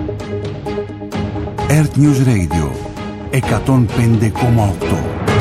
Earth News Radio 105,8.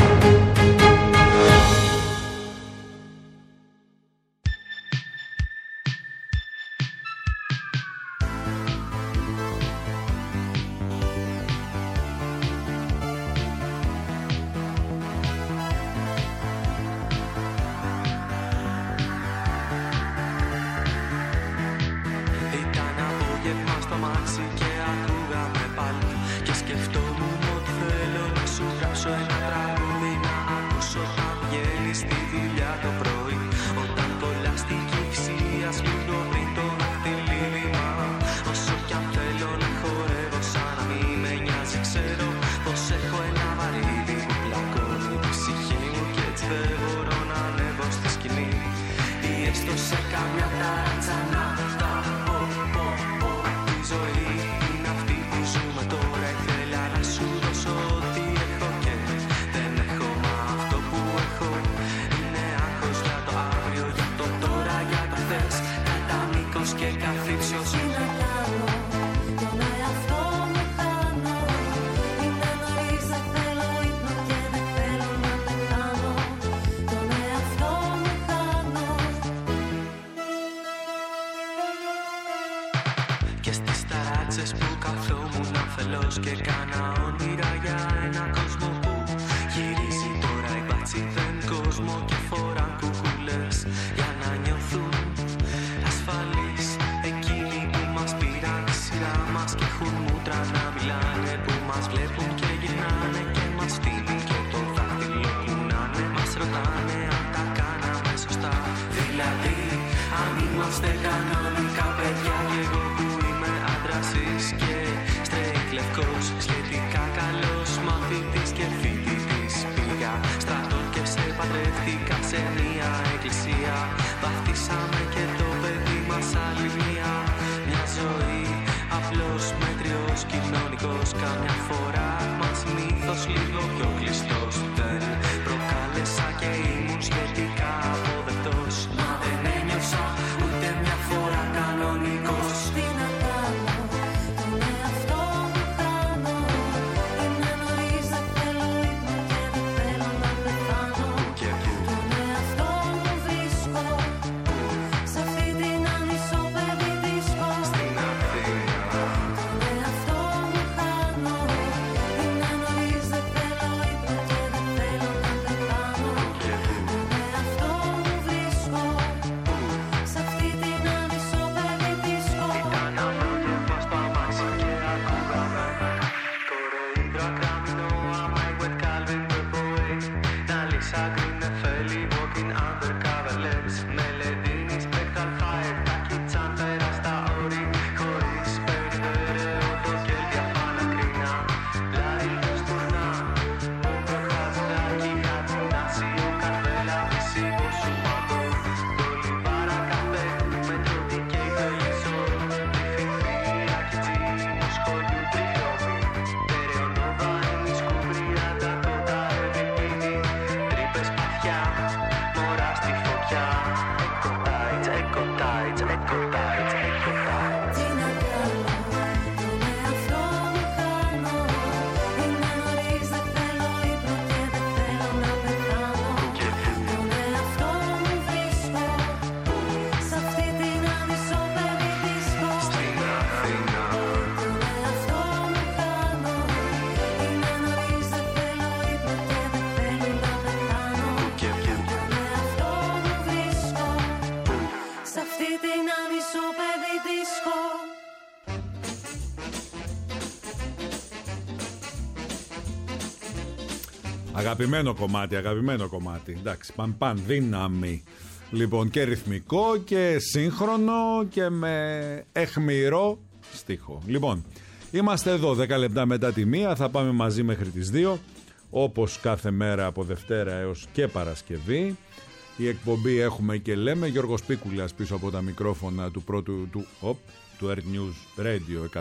Αγαπημένο κομμάτι. Εντάξει, παν δύναμη. Λοιπόν, και ρυθμικό και σύγχρονο και με αιχμηρό στίχο. Λοιπόν, είμαστε εδώ 10 λεπτά μετά τη 1. Θα πάμε μαζί μέχρι τις 2. Όπως κάθε μέρα από Δευτέρα έως και Παρασκευή. Η εκπομπή έχουμε και λέμε. Γιώργος Πίκουλας πίσω από τα μικρόφωνα του πρώτου του Earth News Radio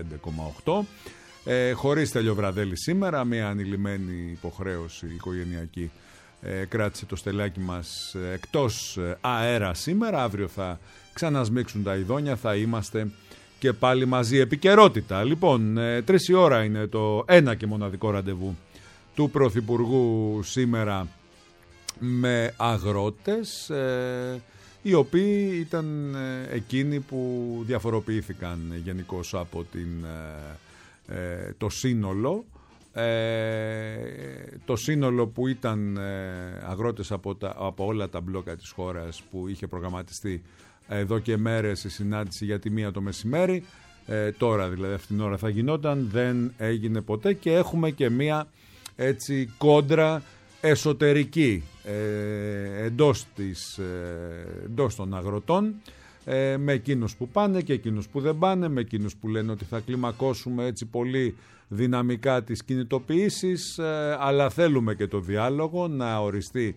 105,8. Χωρίς Τελειοβραδέλη σήμερα, μια ανηλυμένη υποχρέωση οικογενειακή κράτησε το στελάκι μας εκτός αέρα σήμερα. Αύριο θα ξανασμίξουν τα ειδόνια, θα είμαστε και πάλι μαζί επικαιρότητα. Λοιπόν, 3 η ώρα είναι το ένα και μοναδικό ραντεβού του Πρωθυπουργού σήμερα με αγρότες, οι οποίοι ήταν εκείνοι που διαφοροποιήθηκαν γενικώς από το σύνολο. Το σύνολο που ήταν αγρότες από όλα τα μπλόκα της χώρας, που είχε προγραμματιστεί εδώ και μέρες η συνάντηση για τη 1 το μεσημέρι, τώρα δηλαδή αυτήν την ώρα θα γινόταν, δεν έγινε ποτέ, και έχουμε και μία έτσι κόντρα εσωτερική εντός των αγροτών, με εκείνους που πάνε και εκείνους που δεν πάνε, με εκείνους που λένε ότι θα κλιμακώσουμε έτσι πολύ δυναμικά τις κινητοποιήσεις, αλλά θέλουμε και το διάλογο, να οριστεί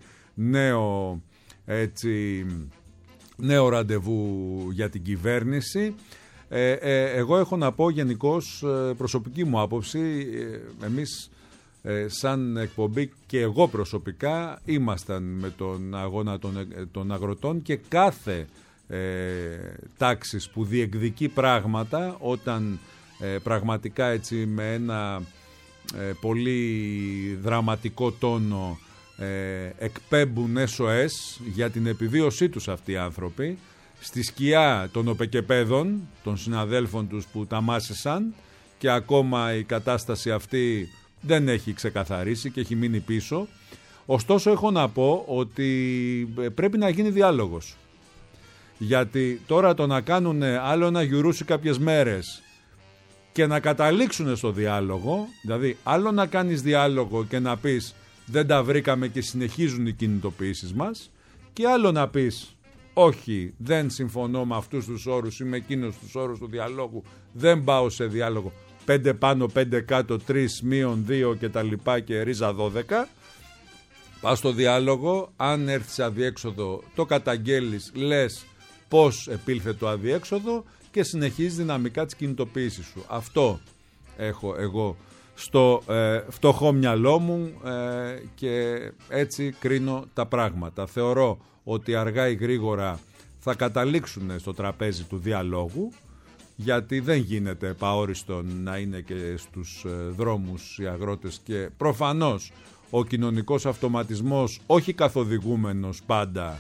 νέο ραντεβού για την κυβέρνηση. Εγώ έχω να πω γενικώς, προσωπική μου άποψη, εμείς σαν εκπομπή και εγώ προσωπικά ήμασταν με τον αγώνα των αγροτών, και κάθε τάξης που διεκδικεί πράγματα, όταν πραγματικά έτσι με ένα πολύ δραματικό τόνο εκπέμπουν SOS για την επιβίωσή τους αυτοί οι άνθρωποι, στη σκιά των οπεκεπέδων, των συναδέλφων τους που τα μάσησαν, και ακόμα η κατάσταση αυτή δεν έχει ξεκαθαρίσει και έχει μείνει πίσω. Ωστόσο έχω να πω ότι πρέπει να γίνει διάλογος, γιατί τώρα το να κάνουν άλλο ένα γιουρούσι κάποιες μέρες και να καταλήξουν στο διάλογο, δηλαδή άλλο να κάνεις διάλογο και να πεις δεν τα βρήκαμε και συνεχίζουν οι κινητοποιήσεις μας, και άλλο να πεις όχι, δεν συμφωνώ με αυτούς τους όρους ή με εκείνους τους όρους του διαλόγου, δεν πάω σε διάλογο, 5 πάνω, 5 κάτω, 3 μείον 2 και τα λοιπά και ρίζα 12. Πας στο διάλογο, αν έρθεις αδιέξοδο το καταγγέλεις, λες πώς επήλθε το αδιέξοδο και συνεχίζεις δυναμικά τις κινητοποιήσεις σου. Αυτό έχω εγώ στο φτωχό μυαλό μου, και έτσι κρίνω τα πράγματα. Θεωρώ ότι αργά ή γρήγορα θα καταλήξουν στο τραπέζι του διαλόγου, γιατί δεν γίνεται επαόριστον να είναι και στους δρόμους οι αγρότες, και προφανώς ο κοινωνικός αυτοματισμός, όχι καθοδηγούμενος πάντα,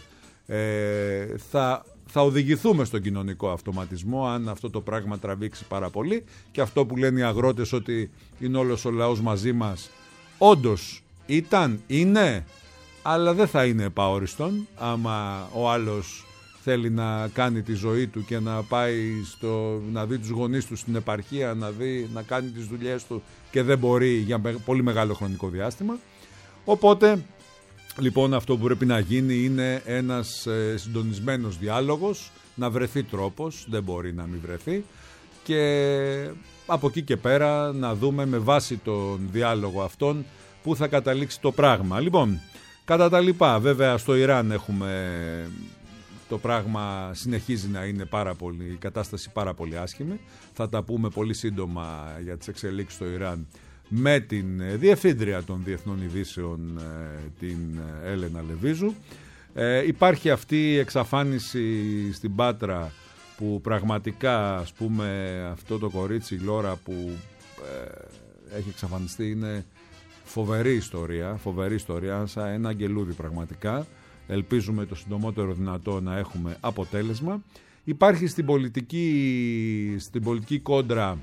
θα οδηγηθούμε στον κοινωνικό αυτοματισμό αν αυτό το πράγμα τραβήξει πάρα πολύ, και αυτό που λένε οι αγρότες ότι είναι όλος ο λαός μαζί μας, όντως είναι, αλλά δεν θα είναι επαόριστον άμα ο άλλος θέλει να κάνει τη ζωή του και να πάει να δει τους γονείς του στην επαρχία, να κάνει τις δουλειές του, και δεν μπορεί για πολύ μεγάλο χρονικό διάστημα. Οπότε λοιπόν αυτό που πρέπει να γίνει είναι ένας συντονισμένος διάλογος, να βρεθεί τρόπος, δεν μπορεί να μην βρεθεί, και από εκεί και πέρα να δούμε με βάση τον διάλογο αυτόν που θα καταλήξει το πράγμα. Λοιπόν, κατά τα λοιπά, βέβαια στο Ιράν έχουμε, το πράγμα συνεχίζει να είναι η κατάσταση πάρα πολύ άσχημη. Θα τα πούμε πολύ σύντομα για τις εξελίξεις στο Ιράν με την διευθύντρια των Διεθνών Ειδήσεων, την Έλενα Λεβίζου. Υπάρχει αυτή η εξαφάνιση στην Πάτρα, που πραγματικά, ας πούμε, αυτό το κορίτσι, η Λόρα, που έχει εξαφανιστεί, είναι φοβερή ιστορία, σαν ένα αγγελούδι πραγματικά. Ελπίζουμε το συντομότερο δυνατό να έχουμε αποτέλεσμα. Υπάρχει στην πολιτική κόντρα,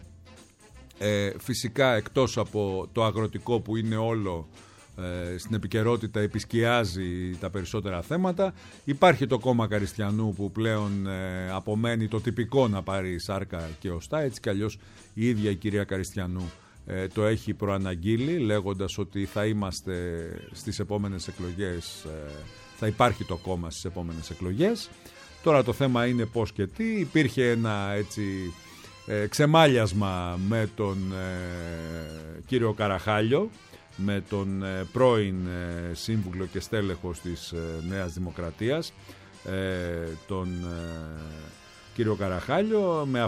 φυσικά εκτός από το αγροτικό που είναι όλο στην επικαιρότητα, επισκιάζει τα περισσότερα θέματα, υπάρχει το κόμμα Καριστιανού που πλέον απομένει το τυπικό να πάρει σάρκα και οστά. Έτσι κι αλλιώς η ίδια η κυρία Καριστιανού το έχει προαναγγείλει, λέγοντας ότι θα είμαστε στις επόμενες εκλογές, θα υπάρχει το κόμμα στις επόμενες εκλογές. Τώρα το θέμα είναι πώς και τι. Υπήρχε ένα έτσι ξεμάλιασμα με τον κύριο Καραχάλιο, με τον πρώην σύμβουλο και στέλεχος της Νέας Δημοκρατίας, τον κύριο Καραχάλιο, με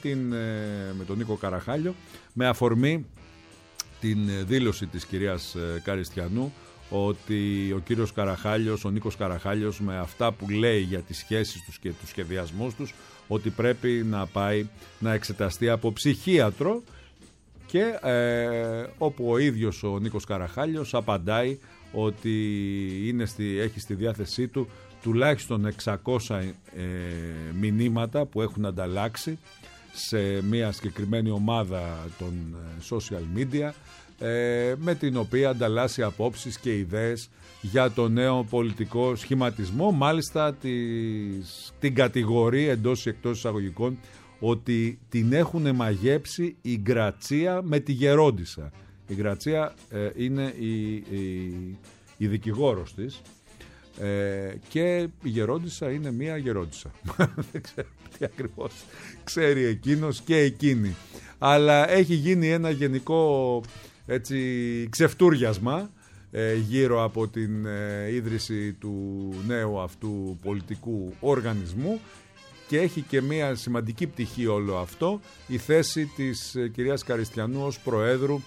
τον Νίκο Καραχάλιο, με αφορμή την δήλωση της κυρίας Καριστιανού ότι ο κύριος Καραχάλιος, ο Νίκος Καραχάλιος, με αυτά που λέει για τις σχέσεις τους και τους σχεδιασμούς τους, ότι πρέπει να πάει να εξεταστεί από ψυχίατρο, και όπου ο ίδιος ο Νίκος Καραχάλιος απαντάει ότι έχει στη διάθεσή του τουλάχιστον 600 μηνύματα που έχουν ανταλλάξει σε μια συγκεκριμένη ομάδα των social media, με την οποία ανταλλάσσει απόψεις και ιδέες για το νέο πολιτικό σχηματισμό. Μάλιστα την κατηγορεί εντός ή εκτός εισαγωγικών ότι την έχουν μαγέψει η Γκρατσία με τη Γερόντισσα. Η Γκρατσία είναι η δικηγόρος της, και η Γερόντισσα είναι μία Γερόντισσα. Δεν ξέρω τι ακριβώς ξέρει εκείνος και εκείνη. Αλλά έχει γίνει ένα γενικό ξεφτούριασμα γύρω από την ίδρυση του νέου αυτού πολιτικού οργανισμού, και έχει και μια σημαντική πτυχή όλο αυτό, η θέση της κυρίας Καριστιανού ως προέδρου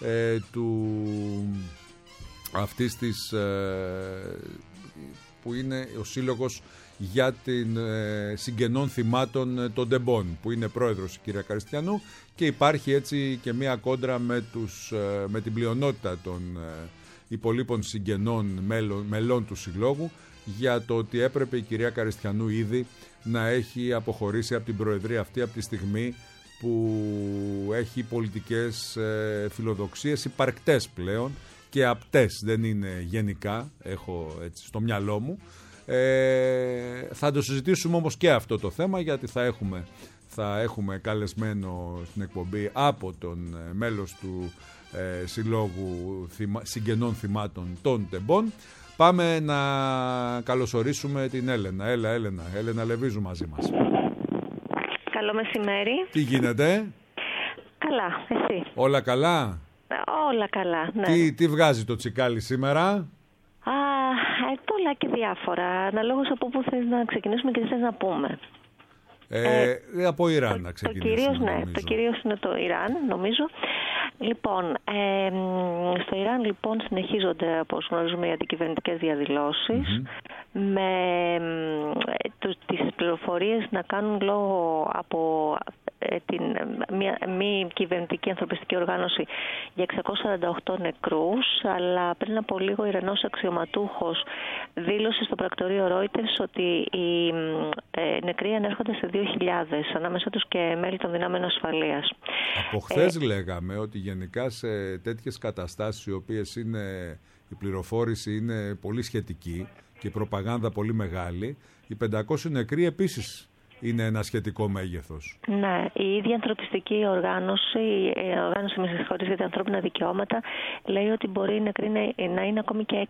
αυτής της, που είναι ο Σύλλογος για την συγγενών θυμάτων των Ντεμπών, που είναι πρόεδρος η κυρία Καριστιανού, και υπάρχει έτσι και μια κόντρα με την πλειονότητα των υπολείπων συγγενών μελών του Συλλόγου, για το ότι έπρεπε η κυρία Καριστιανού ήδη να έχει αποχωρήσει από την προεδρία αυτή, από τη στιγμή που έχει πολιτικές φιλοδοξίες υπαρκτές πλέον και απτές, δεν είναι γενικά, έχω έτσι στο μυαλό μου. Θα το συζητήσουμε όμως και αυτό το θέμα, γιατί θα έχουμε καλεσμένο στην εκπομπή από τον μέλος του Συλλόγου Συγγενών Θυμάτων των Ντεμπών. Πάμε να καλωσορίσουμε την Έλενα. Έλενα Λεβίζου μαζί μας. Καλό μεσημέρι. Τι γίνεται? Καλά, εσύ? Όλα καλά? Όλα καλά, ναι. Τι βγάζει το τσικάλι σήμερα? Πολλά και διάφορα. Αναλόγως από πού θες να ξεκινήσουμε και τι θες να πούμε. Από Ιράν να ξεκινήσουμε. Το κυρίως είναι το Ιράν, νομίζω. Λοιπόν, στο Ιράν λοιπόν συνεχίζονται, όπως γνωρίζουμε, οι αντικυβερνητικές διαδηλώσεις, με τις πληροφορίες να κάνουν λόγο από μια μη κυβερνητική ανθρωπιστική οργάνωση για 648 νεκρούς, αλλά πριν από λίγο ο Ιρανός αξιωματούχος δήλωσε στο πρακτορείο Reuters ότι οι νεκροί ανέρχονται σε 2.000, ανάμεσα τους και μέλη των δυνάμεων ασφαλείας. Από χθες λέγαμε ότι γενικά σε τέτοιες καταστάσεις, οι οποίες η πληροφόρηση είναι πολύ σχετική και η προπαγάνδα πολύ μεγάλη, οι 500 νεκροί επίσης είναι ένα σχετικό μέγεθος. Ναι, η ίδια ανθρωπιστική οργάνωση για τα ανθρώπινα δικαιώματα, λέει ότι μπορεί οι νεκροί να είναι ακόμη και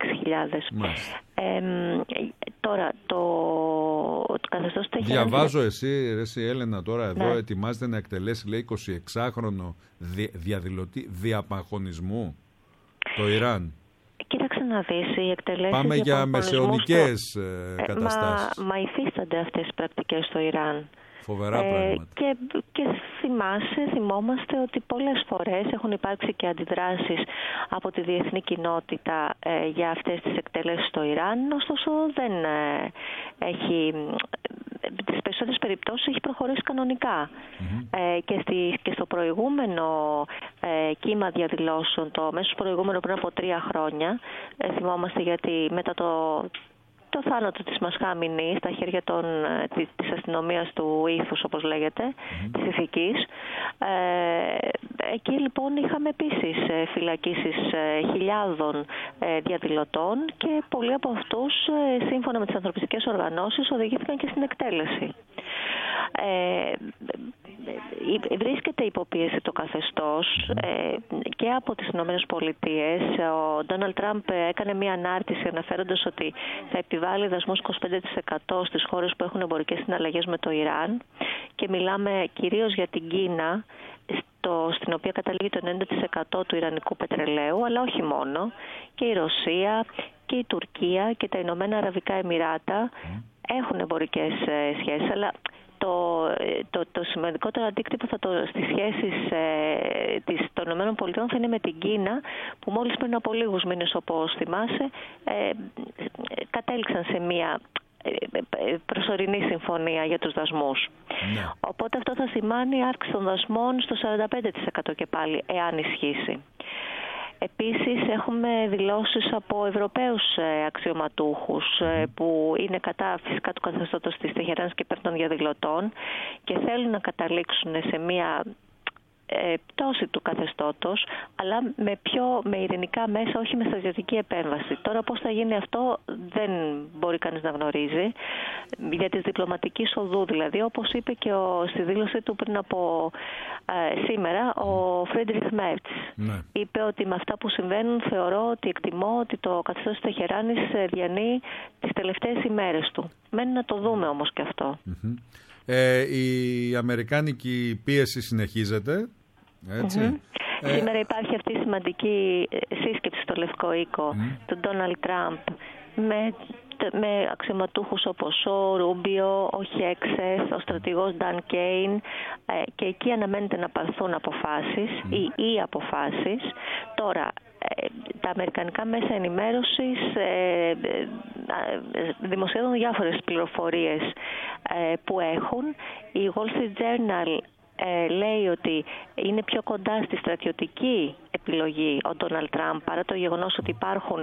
6.000. Τώρα, το καθεστώς του έχει... Διαβάζω εσύ Έλενα, τώρα εδώ ετοιμάζεται να εκτελέσει, λέει, 26χρονο διαδηλωτή διαπαγχωνισμού το Ιράν. Κοίταξε να δεις, οι εκτελέσεις... Πάμε για μεσαιωνικές καταστάσεις. Μα υφίστανται αυτές οι πρακτικές στο Ιράν. Φοβερά πράγματα. Και θυμόμαστε ότι πολλές φορές έχουν υπάρξει και αντιδράσεις από τη διεθνή κοινότητα για αυτές τις εκτελέσεις στο Ιράν, ωστόσο δεν έχει... τις περισσότερες περιπτώσεις έχει προχωρήσει κανονικά. Και στο προηγούμενο κύμα διαδηλώσεων, το μέσος προηγούμενο πριν από 3 χρόνια, θυμόμαστε, γιατί μετά το θάνατο της Μασχάμινη στα χέρια της αστυνομίας του ήθους, όπως λέγεται, της ηθικής. Εκεί λοιπόν είχαμε επίσης φυλακίσεις χιλιάδων διαδηλωτών, και πολλοί από αυτούς, σύμφωνα με τις ανθρωπιστικές οργανώσεις, οδηγήθηκαν και στην εκτέλεση. Βρίσκεται υποπίεση το καθεστώς και από τις Ηνωμένες Πολιτείες. Ο Ντόναλντ Τραμπ έκανε μια ανάρτηση αναφέροντας ότι θα επιβάλλει δασμούς 25% στις χώρες που έχουν εμπορικές συναλλαγές με το Ιράν, και μιλάμε κυρίως για την Κίνα, στην οποία καταλήγει το 90% του ιρανικού πετρελαίου, αλλά όχι μόνο, και η Ρωσία και η Τουρκία και τα Ηνωμένα Αραβικά Εμιράτα έχουν εμπορικές σχέσεις, αλλά το σημαντικότερο αντίκτυπο στις σχέσεις των ΗΠΑ θα είναι με την Κίνα, που μόλις πριν από λίγους μήνες, όπως θυμάσαι, κατέληξαν σε μια προσωρινή συμφωνία για τους δασμούς. Ναι. Οπότε αυτό θα σημάνει αύξηση των δασμών στο 45% και πάλι, εάν ισχύσει. Επίσης έχουμε δηλώσεις από Ευρωπαίους αξιωματούχους που είναι κατά φυσικά του καθεστώτος της Τεχεράνης και υπέρ των διαδηλωτών και θέλουν να καταλήξουν σε μια πτώση του καθεστώτος, αλλά με ειρηνικά μέσα, όχι με στρατιωτική επέμβαση. Τώρα πώς θα γίνει αυτό δεν μπορεί κανείς να γνωρίζει, για της διπλωματικής οδού δηλαδή, όπως είπε και στη δήλωσή του πριν από σήμερα ο Φρίντριχ Μέρτς. Ναι. Είπε ότι με αυτά που συμβαίνουν εκτιμώ ότι το καθεστώς της Τεχεράνης διανύει τις τελευταίες ημέρες του. Μένει να το δούμε όμως και αυτό. Η αμερικάνικη πίεση συνεχίζεται. Έτσι. Σήμερα υπάρχει αυτή η σημαντική σύσκεψη στο Λευκό Οίκο του Ντόναλντ Τραμπ με αξιωματούχους όπως ο Ρούμπιο, ο Χέξεθ, ο στρατηγός Νταν Κέιν και εκεί αναμένεται να πάρθουν αποφάσεις ή αποφάσεις. Τώρα, τα αμερικανικά μέσα ενημέρωσης δημοσιεύουν διάφορες πληροφορίες που έχουν. Η Wall Street Journal λέει ότι είναι πιο κοντά στη στρατιωτική επιλογή ο Ντόναλντ Τραμπ, παρά το γεγονός ότι υπάρχουν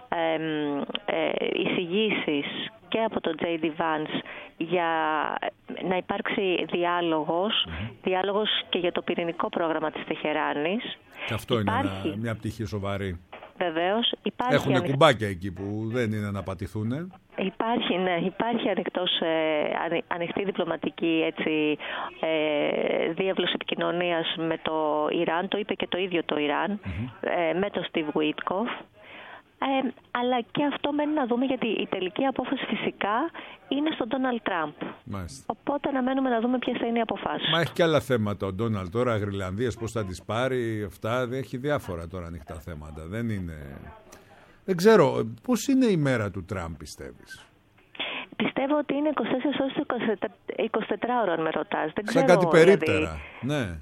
εισηγήσεις και από τον J.D. Vance για να υπάρξει διάλογος και για το πυρηνικό πρόγραμμα της Τεχεράνης. Και αυτό είναι μια πτυχή σοβαρή. Βεβαίως. Έχουν κουμπάκια εκεί που δεν είναι να πατηθούν. Υπάρχει ανοιχτή διπλωματική διάβλος επικοινωνίας με το Ιράν, το είπε και το ίδιο το Ιράν, με τον Steve Witkoff. Αλλά και αυτό μένει να δούμε, γιατί η τελική απόφαση φυσικά είναι στον Ντόναλντ Τραμπ. Οπότε αναμένουμε να δούμε ποιες θα είναι οι αποφάσεις. Μα έχει και άλλα θέματα ο Ντόναλντ τώρα, Γροιλανδίες, πώς θα τις πάρει, αυτά, έχει διάφορα τώρα ανοιχτά θέματα. Δεν ξέρω, πώς είναι η μέρα του Τραμπ, πιστεύεις? Πιστεύω ότι είναι 24 ώρες 24 ώρες, αν με ρωτάς. Σαν κάτι περίπτερα, ναι.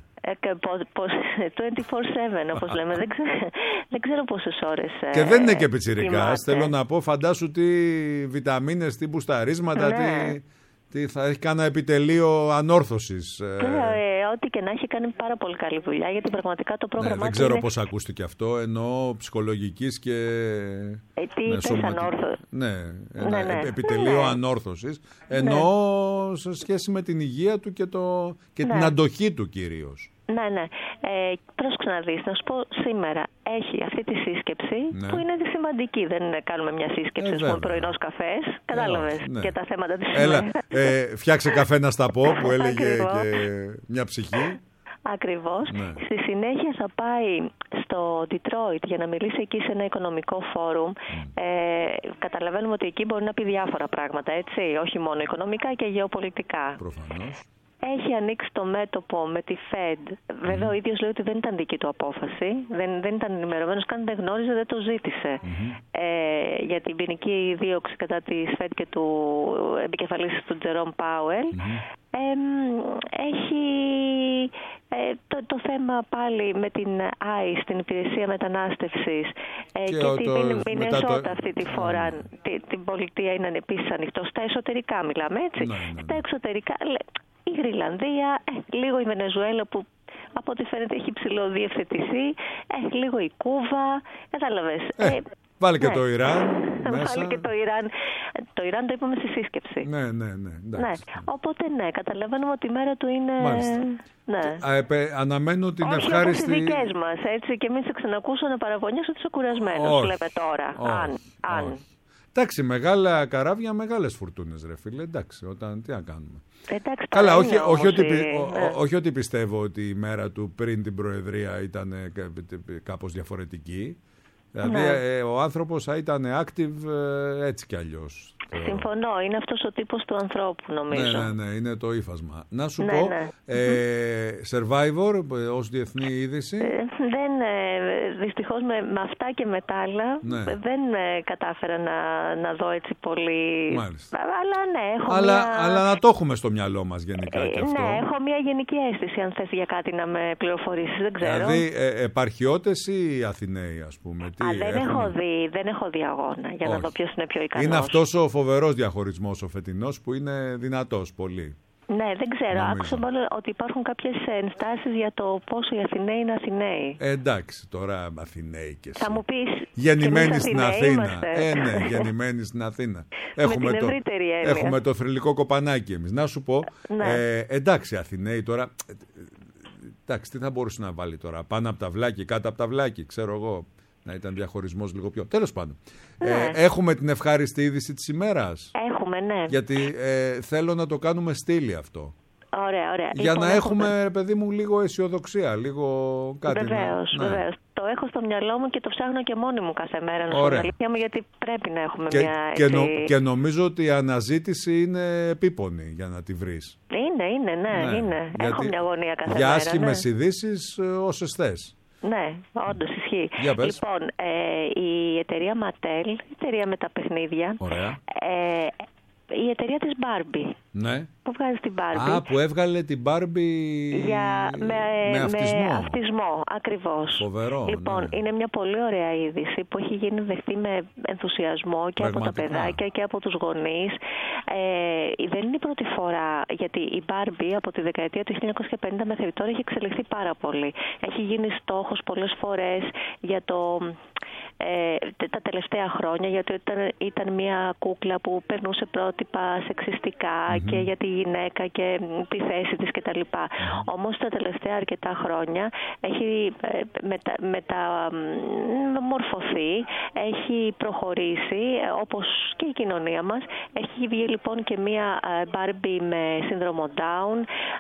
24/7 όπως λέμε, δεν ξέρω πόσες ώρες. Και δεν είναι και πιτσιρικάς, θέλω να πω, φαντάσου τι βιταμίνες, τι μπουσταρίσματα, τι θα έχει κάνει επιτελείο ανόρθωσης. Ό,τι και να έχει, κάνει πάρα πολύ καλή δουλειά, γιατί πραγματικά το πρόγραμμα δεν ξέρω πώς ακούστηκε αυτό, ενώ ψυχολογικής και επιτελείο ανόρθωσης, ενώ σε σχέση με την υγεία του και την αντοχή του κυρίως. Ναι. Πρόσεξε να δεις, να σου πω, σήμερα έχει αυτή τη σύσκεψη που είναι σημαντική. Δεν κάνουμε μια σύσκεψη, πούμε, πρωινός καφές. Κατάλαβες και τα θέματα της ημέρας. Φτιάξε καφέ να στα πω, που έλεγε και μια ψυχή. Ακριβώς. Ναι. Στη συνέχεια θα πάει στο Detroit για να μιλήσει εκεί σε ένα οικονομικό φόρουμ. Καταλαβαίνουμε ότι εκεί μπορεί να πει διάφορα πράγματα, έτσι, όχι μόνο οικονομικά και γεωπολιτικά. Προφανώς. Έχει ανοίξει το μέτωπο με τη Fed. Βέβαια ο ίδιος λέει ότι δεν ήταν δική του απόφαση. Δεν ήταν ενημερωμένος, καν δεν γνώριζε, δεν το ζήτησε. Για την ποινική δίωξη κατά της Fed και του επικεφαλής του Τζερόμ Πάουελ. Έχει το θέμα πάλι με την ICE, την υπηρεσία μετανάστευσης, και την Μινεσότα αυτή τη φορά. Την πολιτεία είναι επίσης ανοιχτό. Στα εσωτερικά μιλάμε, έτσι. Στα εξωτερικά, η Γροιλανδία, λίγο η Βενεζουέλα που από ό,τι φαίνεται έχει ψηλοδιευθετηθεί, λίγο η Κούβα, κατάλαβες. Βάλε και το Ιράν μέσα. Βάλε και το Ιράν. Το Ιράν το είπαμε στη σύσκεψη. Ναι. Οπότε καταλαβαίνουμε ότι η μέρα του είναι... Αναμένω την ευχάριστη... Όχι όπως οι δικές μας, έτσι, και μην σε ξανακούσω να παραπονιέσαι ότι είσαι κουρασμένος, λέμε τώρα. Αν. Εντάξει, μεγάλα καράβια, μεγάλες φουρτούνες, ρε φίλε. Εντάξει, τι να κάνουμε. Εντάξει, καλά, όχι ότι πιστεύω ότι η μέρα του πριν την Προεδρία ήταν κάπως διαφορετική. Δηλαδή ο άνθρωπος θα ήταν active έτσι κι αλλιώς. Συμφωνώ, είναι αυτός ο τύπος του ανθρώπου, νομίζω. Ναι, είναι το ύφασμα. Να σου πω, Survivor ως διεθνή είδηση. Δυστυχώς με αυτά και με τα άλλα δεν κατάφερα να δω έτσι πολύ. Μάλιστα. Αλλά αλλά να το έχουμε στο μυαλό μας γενικά και αυτό. Ναι, έχω μια γενική αίσθηση, αν θες για κάτι να με πληροφορήσεις, δεν ξέρω. Δηλαδή επαρχιώτες ή Αθηναίοι, ας πούμε. Δεν έχω δει αγώνα για να δω ποιος είναι πιο ικανός. Είναι αυτός ο φοβερός διαχωρισμός ο φετινός που είναι δυνατός πολύ. Ναι, δεν ξέρω. Άκουσα μόνο ότι υπάρχουν κάποιες ενστάσεις για το πόσο οι Αθηναίοι είναι Αθηναίοι. Εντάξει, τώρα Αθηναίοι και εσύ. Θα μου πεις. Γεννημένοι στην Αθήνα. Ναι, γεννημένοι στην Αθήνα. Έχουμε το θρυλικό κοπανάκι εμείς. Να σου πω, ναι. Εντάξει, Αθηναίοι τώρα. Εντάξει, τι θα μπορούσε να βάλει τώρα, πάνω από τα βλάκι, κάτω από τα βλάκι, ξέρω εγώ. Να ήταν διαχωρισμός λίγο πιο. Τέλος πάντων. Ναι. Έχουμε την ευχάριστη είδηση της ημέρας. Έχουμε, ναι. Γιατί θέλω να το κάνουμε στήλη αυτό. Ωραία. Για να έχουμε, παιδί μου, λίγο αισιοδοξία, λίγο κάτι. Βεβαίως. Το έχω στο μυαλό μου και το ψάχνω και μόνη μου κάθε μέρα να σου αλήθεια μου, γιατί πρέπει να έχουμε και νομίζω ότι η αναζήτηση είναι επίπονη για να τη βρεις. Είναι. Έχω μια αγωνία κάθε μέρα. Για άσχημες ειδήσεις, όσες θες. Ναι, όντως ισχύει. Λοιπόν, η εταιρεία Mattel, η εταιρεία με τα παιχνίδια, η εταιρεία της Barbie, ναι. που βγάζει την Barbie. Που έβγαλε την Barbie με αυτισμό. Με αυτισμό, ακριβώς. Φοβερό. Λοιπόν, είναι μια πολύ ωραία είδηση που έχει γίνει δεχτή με ενθουσιασμό και από τα παιδάκια και από τους γονείς. Δεν είναι η πρώτη φορά, γιατί η Barbie από τη δεκαετία του 1950 μέχρι τώρα έχει εξελιχθεί πάρα πολύ. Έχει γίνει στόχος πολλές φορές για τα τελευταία χρόνια, γιατί ήταν μια κούκλα που περνούσε πρότυπα σεξιστικά και για τη γυναίκα και τη θέση της κτλ. Όμως τα τελευταία αρκετά χρόνια έχει μεταμορφωθεί, έχει προχωρήσει, όπως και η κοινωνία μας. Έχει βγει λοιπόν και μια Barbie με σύνδρομο Down,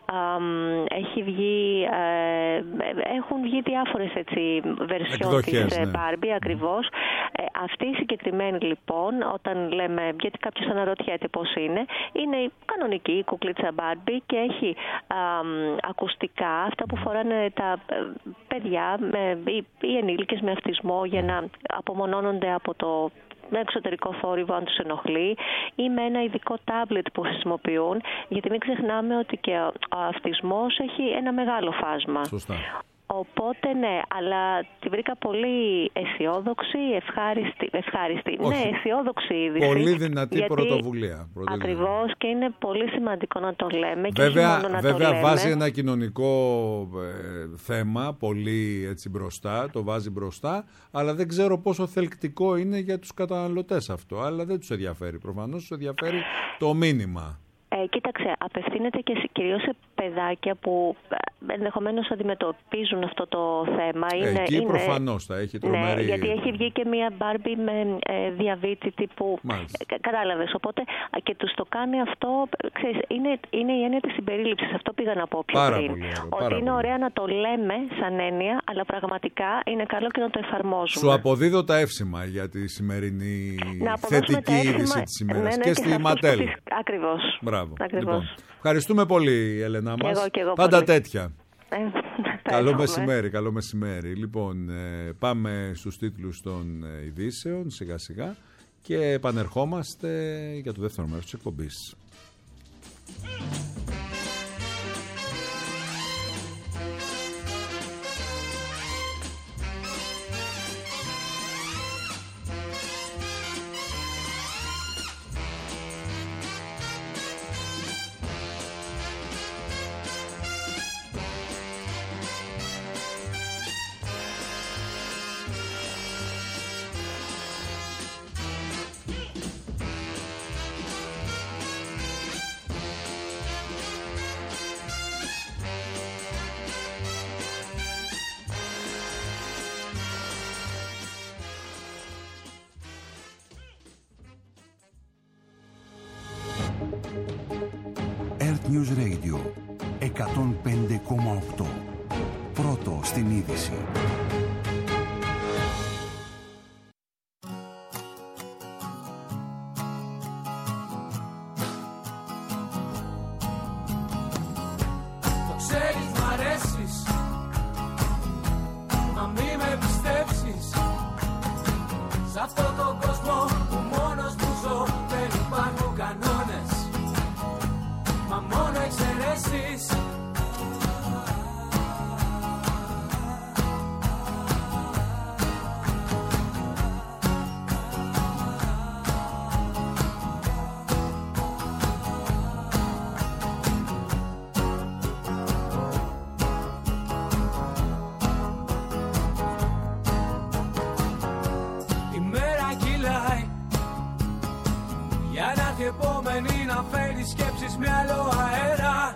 έχουν βγει διάφορες βερσιόν της Barbie, ακριβώς. Αυτή η συγκεκριμένη λοιπόν, όταν λέμε, γιατί κάποιος αναρωτιέται πώς είναι η κανονική κουκλίτσα Barbie και έχει ακουστικά, αυτά που φοράνε τα παιδιά οι ενήλικες με αυτισμό για να απομονώνονται από το εξωτερικό θόρυβο αν τους ενοχλεί, ή με ένα ειδικό τάμπλετ που χρησιμοποιούν, γιατί μην ξεχνάμε ότι και ο αυτισμός έχει ένα μεγάλο φάσμα. Σωστά. Οπότε ναι, αλλά τη βρήκα πολύ αισιόδοξη, ευχάριστη. Όχι. Ναι, αισιόδοξη είδηση. Πολύ δυνατή πρωτοβουλία. Ακριβώς, και είναι πολύ σημαντικό να το λέμε. Βέβαια βάζει ένα κοινωνικό θέμα πολύ έτσι μπροστά, το βάζει μπροστά, αλλά δεν ξέρω πόσο θελκτικό είναι για τους καταναλωτές αυτό. Αλλά δεν τους ενδιαφέρει. Προφανώς τους ενδιαφέρει το μήνυμα. Κοίταξε, απευθύνεται και κυρίως σε παιδάκια που ενδεχομένως αντιμετωπίζουν αυτό το θέμα. Εκεί προφανώς θα έχει τρομερή... Ναι, γιατί έχει βγει και μια Barbie με διαβήτη τύπου... Κατάλαβες, οπότε και τους το κάνει αυτό, ξέρεις, είναι η έννοια της συμπερίληψης. Αυτό πήγα να πω πιο πριν. Ότι είναι ωραία να το λέμε σαν έννοια, αλλά πραγματικά είναι καλό και να το εφαρμόζουμε. Σου αποδίδω τα εύσημα για τη σημερινή θετική είδηση της ημέρας και στη Mattel. Ακριβώς. Μπράβο. Λοιπόν, ευχαριστούμε πολύ, Ελένα μας. Εγώ πάντα πολύ. Τέτοια. Καλό μεσημέρι. Λοιπόν, πάμε στους τίτλους των ειδήσεων σιγά σιγά και επανερχόμαστε για το δεύτερο μέρος της εκπομπής. News Radio 105,8. Πρώτο στην είδηση. Το ξέρεις μ' αρέσεις, μα μη με πιστέψεις. Σ' αυτό τον κόσμο που μόνος μου ζω δεν υπάρχουν κανόνες, μα μόνο εξαιρέσεις. μα φέρνει σκέψεις με άλλο αέρα.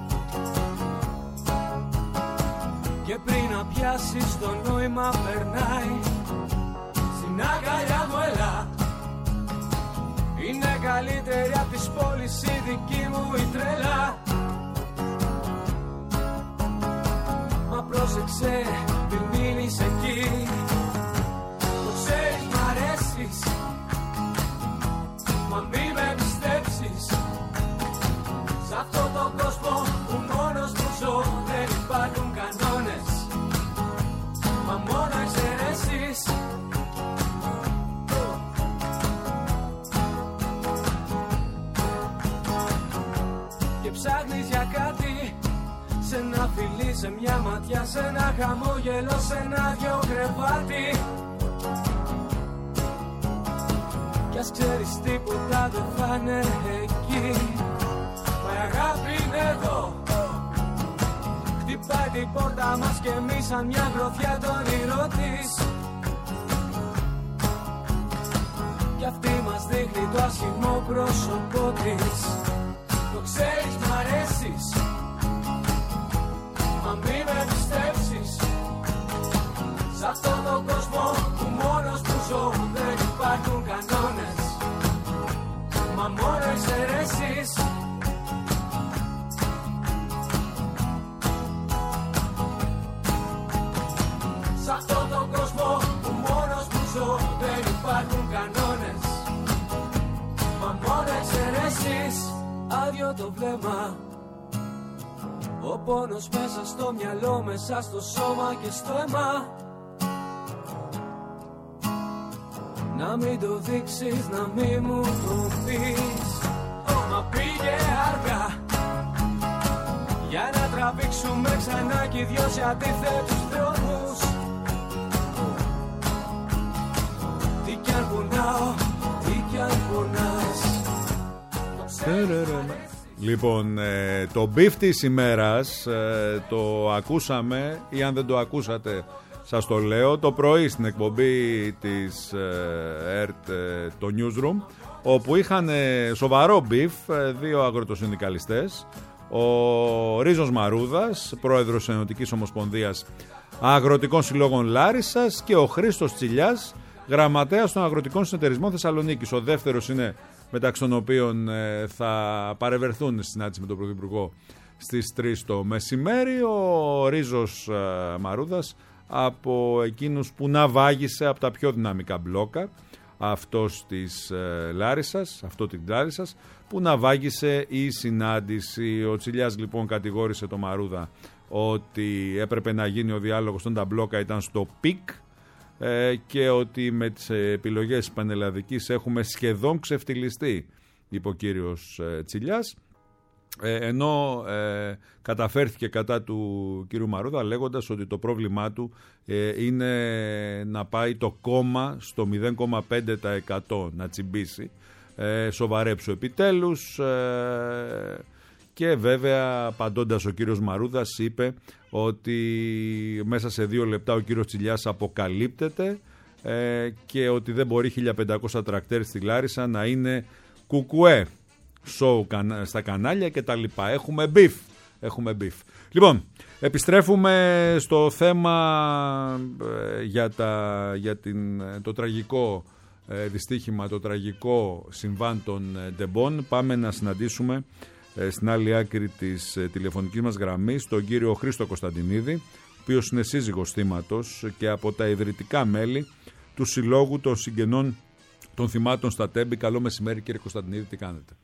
Και πριν να πιάσεις το νόημα περνάει στην αγκαλιά μου έλα. Είναι καλύτερη απ' τις πόλεις η δική μου η τρέλα. Μα πρόσεξε μην μείνεις εκεί. Το ξέρεις μ' αρέσεις, μα μη με πιστέψεις. Σ' αυτόν τον κόσμο που μόνος μου ζω δεν υπάρχουν κανόνες, μα μόνο εξαιρέσεις. Και ψάχνεις για κάτι, σε ένα φιλί, σε μια ματιά, σε ένα χαμόγελο, σε ένα δυο κρεβάτι. Κι ας ξέρεις τίποτα δεν θα είναι εκεί, μα η αγάπη είναι εδώ. Χτυπάει την πόρτα μας και εμείς σαν μια γροθιά το όνειρό της. Κι αυτή μας δείχνει το άσχημο πρόσωπό της. Το ξέρεις μ' αρέσεις, μα μη με πιστέψεις. Σ' αυτόν τον κόσμο που μόνος που ζω δεν υπάρχουν κανόνες, μα μόνο εξαιρέσεις. Σ' αυτόν τον κόσμο που μόνος που ζω δεν υπάρχουν κανόνες, μα μόνο εξαιρέσεις. Άδειο το βλέμμα, ο πόνος μέσα στο μυαλό, μέσα στο σώμα και στο αίμα. Να μην το δείξεις, να μην μου το πεις, μα πήγε αργά για να τραβήξουμε ξανά κι οι δυο σε αντίθετους δρόμους. Τι κι αν πονάω, τι κι αν πονάς. Λοιπόν, το μπιφ της ημέρας το ακούσαμε, ή αν δεν το ακούσατε σας το λέω, το πρωί στην εκπομπή της ΕΡΤ, το Newsroom, όπου είχαν σοβαρό μπιφ δύο αγροτοσυνδικαλιστές, ο Ρίζος Μαρούδας, πρόεδρος Ενωτικής Ομοσπονδίας Αγροτικών Συλλόγων Λάρισσας, και ο Χρήστος Τσιλιάς, γραμματέας των Αγροτικών Συνεταιρισμών Θεσσαλονίκης. Ο δεύτερος είναι μεταξύ των οποίων θα παρευρεθούν στη συνάντηση με τον Πρωθυπουργό στις 3 το μεσημέρι. Ο Ρίζος Μαρούδας από εκείνους που ναυάγησε από τα πιο δυναμικά μπλόκα, αυτός της Λάρισσας, που ναυάγησε η συνάντηση. Ο Τσιλιάς λοιπόν κατηγόρησε το Μαρούδα ότι έπρεπε να γίνει ο διάλογος στον τα μπλόκα, ήταν στο πικ, και ότι με τις επιλογές της πανελλαδικής έχουμε σχεδόν ξεφτυλιστεί, είπε ο κύριος Τσιλιάς, ενώ καταφέρθηκε κατά του κύριου Μαρούδα λέγοντας ότι το πρόβλημά του είναι να πάει το κόμμα στο 0,5%, να τσιμπήσει, σοβαρέψου επιτέλους. Και βέβαια απαντώντας ο κύριος Μαρούδας είπε ότι μέσα σε 2 λεπτά ο κύριος Τσιλιάς αποκαλύπτεται και ότι δεν μπορεί 1500 τρακτέρ στη Λάρισα να είναι κουκουέ σοου στα κανάλια και τα λοιπά. Έχουμε μπιφ. Λοιπόν, επιστρέφουμε στο θέμα για το τραγικό δυστύχημα, το τραγικό συμβάν των Ντεμπών. Πάμε να συναντήσουμε στην άλλη άκρη της τηλεφωνικής μας γραμμής τον κύριο Χρήστο Κωνσταντινίδη, ο οποίος είναι σύζυγος θύματος και από τα ιδρυτικά μέλη του Συλλόγου των Συγγενών των Θυμάτων στα Τέμπη. Καλό μεσημέρι κύριε Κωνσταντινίδη, τι κάνετε?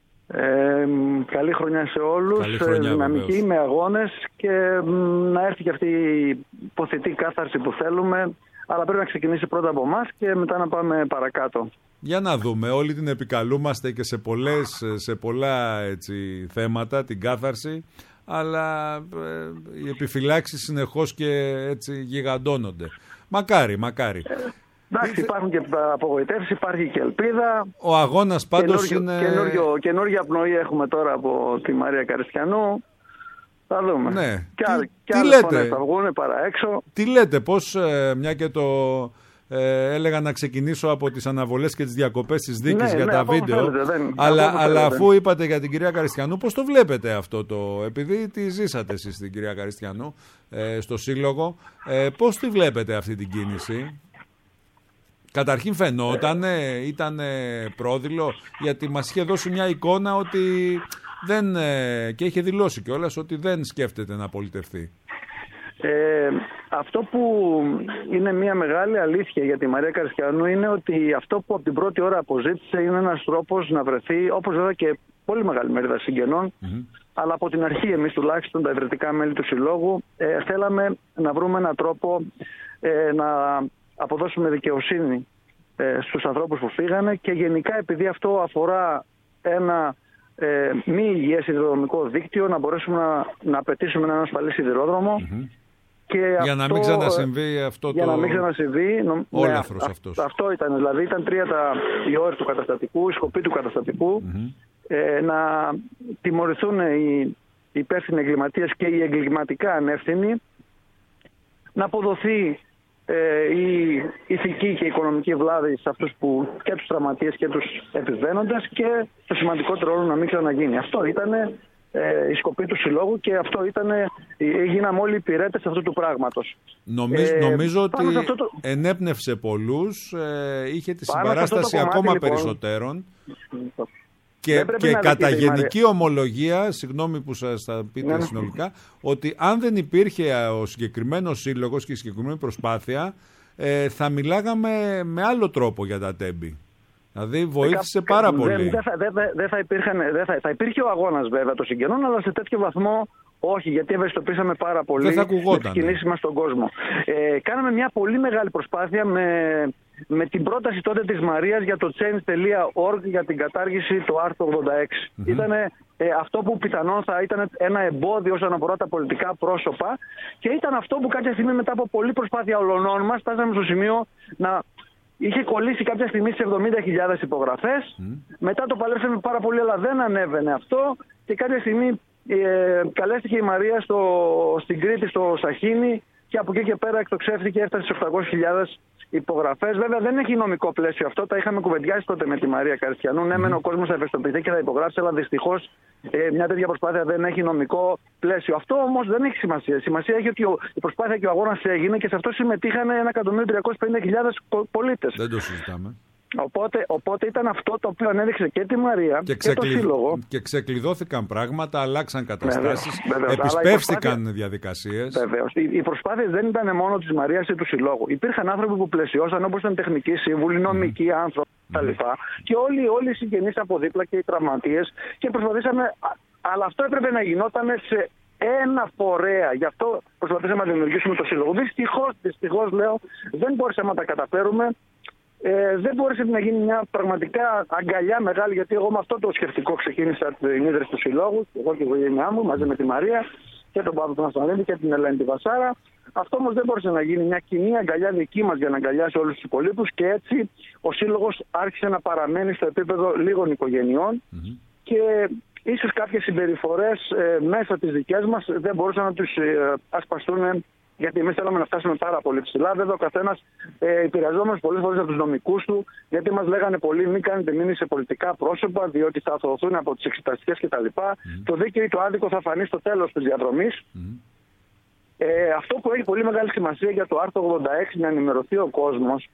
Καλή χρονιά σε όλους, δυναμική, με αγώνες, και να έρθει και αυτή η υποθετή κάθαρση που θέλουμε, αλλά πρέπει να ξεκινήσει πρώτα από εμάς και μετά να πάμε παρακάτω. Για να δούμε, όλοι την επικαλούμαστε και σε πολλά έτσι, θέματα, την κάθαρση, αλλά οι επιφυλάξεις συνεχώς και έτσι γιγαντώνονται. Μακάρι. Εντάξει, υπάρχουν και απογοητεύσεις, υπάρχει και ελπίδα. Ο αγώνας πάντως είναι... Καινούργια πνοή έχουμε τώρα από τη Μαρία Καριστιανού. Θα δούμε. Ναι. Και άλλες φωνές θα βγουν παρά έξω. Τι λέτε, πώς, μια και έλεγα να ξεκινήσω από τις αναβολές και τις διακοπές της δίκης για τα βίντεο. Αλλά αφού είπατε για την κυρία Καριστιανού, πώς το βλέπετε αυτό επειδή τη ζήσατε εσείς την κυρία Καριστιανού στο Σύλλογο, πώς τη βλέπετε αυτή την κίνηση? Καταρχήν φαινόταν, ήταν πρόδειλο, γιατί μας είχε δώσει μια εικόνα ότι δεν, και είχε δηλώσει κιόλας ότι δεν σκέφτεται να πολιτευτεί. Αυτό που είναι μια μεγάλη αλήθεια για τη Μαρία Καριστιανού είναι ότι αυτό που από την πρώτη ώρα αποζήτησε είναι ένας τρόπος να βρεθεί, όπως βέβαια και πολύ μεγάλη μερίδα συγγενών, αλλά από την αρχή εμείς τουλάχιστον τα ιδρυτικά μέλη του Συλλόγου θέλαμε να βρούμε έναν τρόπο να αποδώσουμε δικαιοσύνη στους ανθρώπους που φύγανε, και γενικά επειδή αυτό αφορά ένα μη υγιές σιδηροδρομικό δίκτυο, να μπορέσουμε να απαιτήσουμε έναν ασφαλή σιδηρόδρομο. Και για να μην ξανασυμβεί αυτό για να μην ξανασυμβεί όλαφρος αυτός. Αυτό ήταν, δηλαδή ήταν 3 οι ώρες του καταστατικού, η σκοπή του καταστατικού, να τιμωρηθούν οι υπεύθυνοι εγκληματίες και οι εγκληματικά ανεύθυνοι, να αποδοθεί η ηθική και η οικονομική βλάβη σε αυτούς που και τους τραυματίες και τους επιβαίνοντες, και το σημαντικότερο όλο να μην ξαναγίνει. Αυτό ήταν η σκοπή του Συλλόγου και αυτό γίναμε όλοι υπηρέτες αυτού του πράγματος. Νομίζω ότι ενέπνευσε πολλούς, είχε τη συμπαράσταση ακόμα περισσότερων. Και κατά γενική ομολογία, συγγνώμη που σας τα πείτε συνολικά, ότι αν δεν υπήρχε ο συγκεκριμένος σύλλογος και η συγκεκριμένη προσπάθεια, θα μιλάγαμε με άλλο τρόπο για τα τέμπη. Δηλαδή βοήθησε πάρα πολύ. Θα υπήρχε ο αγώνας βέβαια των συγγενών, αλλά σε τέτοιο βαθμό όχι, γιατί ευαισθητοποίησαμε πάρα πολύ τις κινήσεις μας στον κόσμο. Κάναμε μια πολύ μεγάλη προσπάθεια με την πρόταση τότε της Μαρίας για το change.org για την κατάργηση του άρθρου 86. Ήταν αυτό που πιθανόν θα ήταν ένα εμπόδιο όσον αφορά τα πολιτικά πρόσωπα, και ήταν αυτό που κάποια στιγμή μετά από πολλή προσπάθεια ολονών μας φτάσαμε στο σημείο να είχε κολλήσει κάποια στιγμή στις 70.000 υπογραφές. Μετά το παλέψαμε πάρα πολύ, αλλά δεν ανέβαινε αυτό, και κάποια στιγμή καλέστηκε η Μαρία στην Κρήτη, στο Σαχίνι, και από εκεί και πέρα εκτοξεύτηκε, έφτασε στις 800.000 υπογραφές. Βέβαια δεν έχει νομικό πλαίσιο αυτό, τα είχαμε κουβεντιάσει τότε με τη Μαρία Καριστιανού. Ναι, μεν ο κόσμος θα ευαισθητοποιηθεί και θα υπογράψει, αλλά δυστυχώς μια τέτοια προσπάθεια δεν έχει νομικό πλαίσιο. Αυτό όμως δεν έχει σημασία. Σημασία έχει ότι η προσπάθεια και ο αγώνας έγινε, και σε αυτό συμμετείχαν 1.350.000 πολίτες. Δεν το συζητάμε. Οπότε ήταν αυτό το οποίο ανέδειξε και τη Μαρία και το Σύλλογο. Και ξεκλειδώθηκαν πράγματα, αλλάξαν καταστάσεις, επισπεύστηκαν διαδικασίες. Βεβαίως. Οι προσπάθειες δεν ήταν μόνο της Μαρίας ή του Συλλόγου. Υπήρχαν άνθρωποι που πλαισιώσαν, όπως ήταν τεχνικοί σύμβουλοι, νομικοί άνθρωποι κτλ. Και όλοι οι συγγενείς από δίπλα και οι τραυματίες, και προσπαθήσαμε, αλλά αυτό έπρεπε να γινόταν σε ένα φορέα. Γι' αυτό προσπαθήσαμε να δημιουργήσουμε το Σύλλογο. Δυστυχώς λέω, δεν μπορούσαμε να τα καταφέρουμε. Δεν μπόρεσε να γίνει μια πραγματικά αγκαλιά μεγάλη, γιατί εγώ με αυτό το σκεφτικό ξεκίνησα την ίδρυση του Συλλόγου, εγώ και η οικογένειά μου, μαζί με τη Μαρία και τον Παύλο Ναστανέλη και την Ελένη τη Βασάρα. Αυτό όμως δεν μπόρεσε να γίνει μια κοινή αγκαλιά δική μας για να αγκαλιάσει όλους τους υπολείπους, και έτσι ο Σύλλογος άρχισε να παραμένει στο επίπεδο λίγων οικογενειών, και ίσως κάποιες συμπεριφορές μέσα τις δικές μας δεν μπορούσαν να τους ασπαστούν, γιατί εμείς θέλαμε να φτάσουμε πάρα πολύ ψηλά. Βέβαια, ο καθένας επηρεαζόμενος πολλές φορές από τους νομικούς του, γιατί μας λέγανε πολλοί μην κάνετε μήνυση σε πολιτικά πρόσωπα, διότι θα αθωωθούν από τις εξεταστικές κτλ. Το δίκαιο ή το άδικο θα φανεί στο τέλος της διαδρομής. Αυτό που έχει πολύ μεγάλη σημασία για το άρθρο 86, να ενημερωθεί ο κόσμος,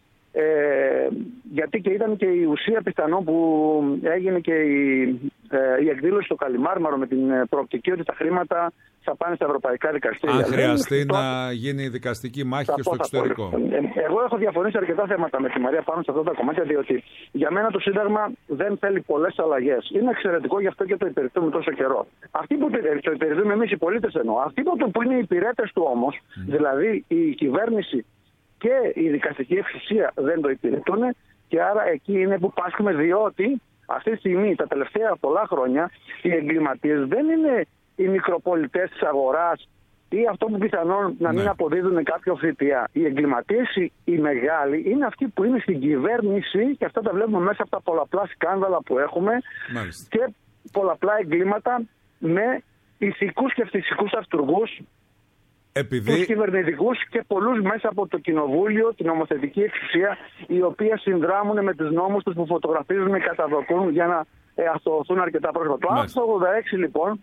γιατί και ήταν και η ουσία πιθανό που έγινε και η εκδήλωση στο Καλιμάρμαρο με την προοπτική ότι τα χρήματα θα πάνε στα ευρωπαϊκά δικαστήρια. Αν χρειαστεί να γίνει δικαστική μάχη και στο εξωτερικό. Εγώ έχω διαφωνήσει αρκετά θέματα με τη Μαρία πάνω σε αυτά τα κομμάτια, διότι για μένα το Σύνταγμα δεν θέλει πολλές αλλαγές. Είναι εξαιρετικό, γι' αυτό και το υπηρετούμε τόσο καιρό. Αυτοί που το υπηρετούμε εμείς οι πολίτες εννοώ, αυτοί που είναι οι υπηρέτες του όμως, δηλαδή η κυβέρνηση και η δικαστική εξουσία δεν το υπηρετούν, και άρα εκεί είναι που πάσχουμε, διότι αυτή τη στιγμή, τα τελευταία πολλά χρόνια, οι εγκληματίες δεν είναι οι μικροπολιτές της αγοράς ή αυτό που πιθανόν να μην αποδίδουν κάποιο ΦΠΑ. Οι εγκληματίες, οι μεγάλοι, είναι αυτοί που είναι στην κυβέρνηση, και αυτά τα βλέπουμε μέσα από τα πολλαπλά σκάνδαλα που έχουμε. Μάλιστα. Και πολλαπλά εγκλήματα με ηθικούς και φυσικούς αυτούργους, τους κυβερνητικούς και πολλούς μέσα από το κοινοβούλιο, την νομοθετική εξουσία, οι οποίοι συνδράμουν με τους νόμους τους που φωτογραφίζουν και καταδοκούν για να αθωωωθούν αρκετά πρόσωπα. Το άρθρο 86 λοιπόν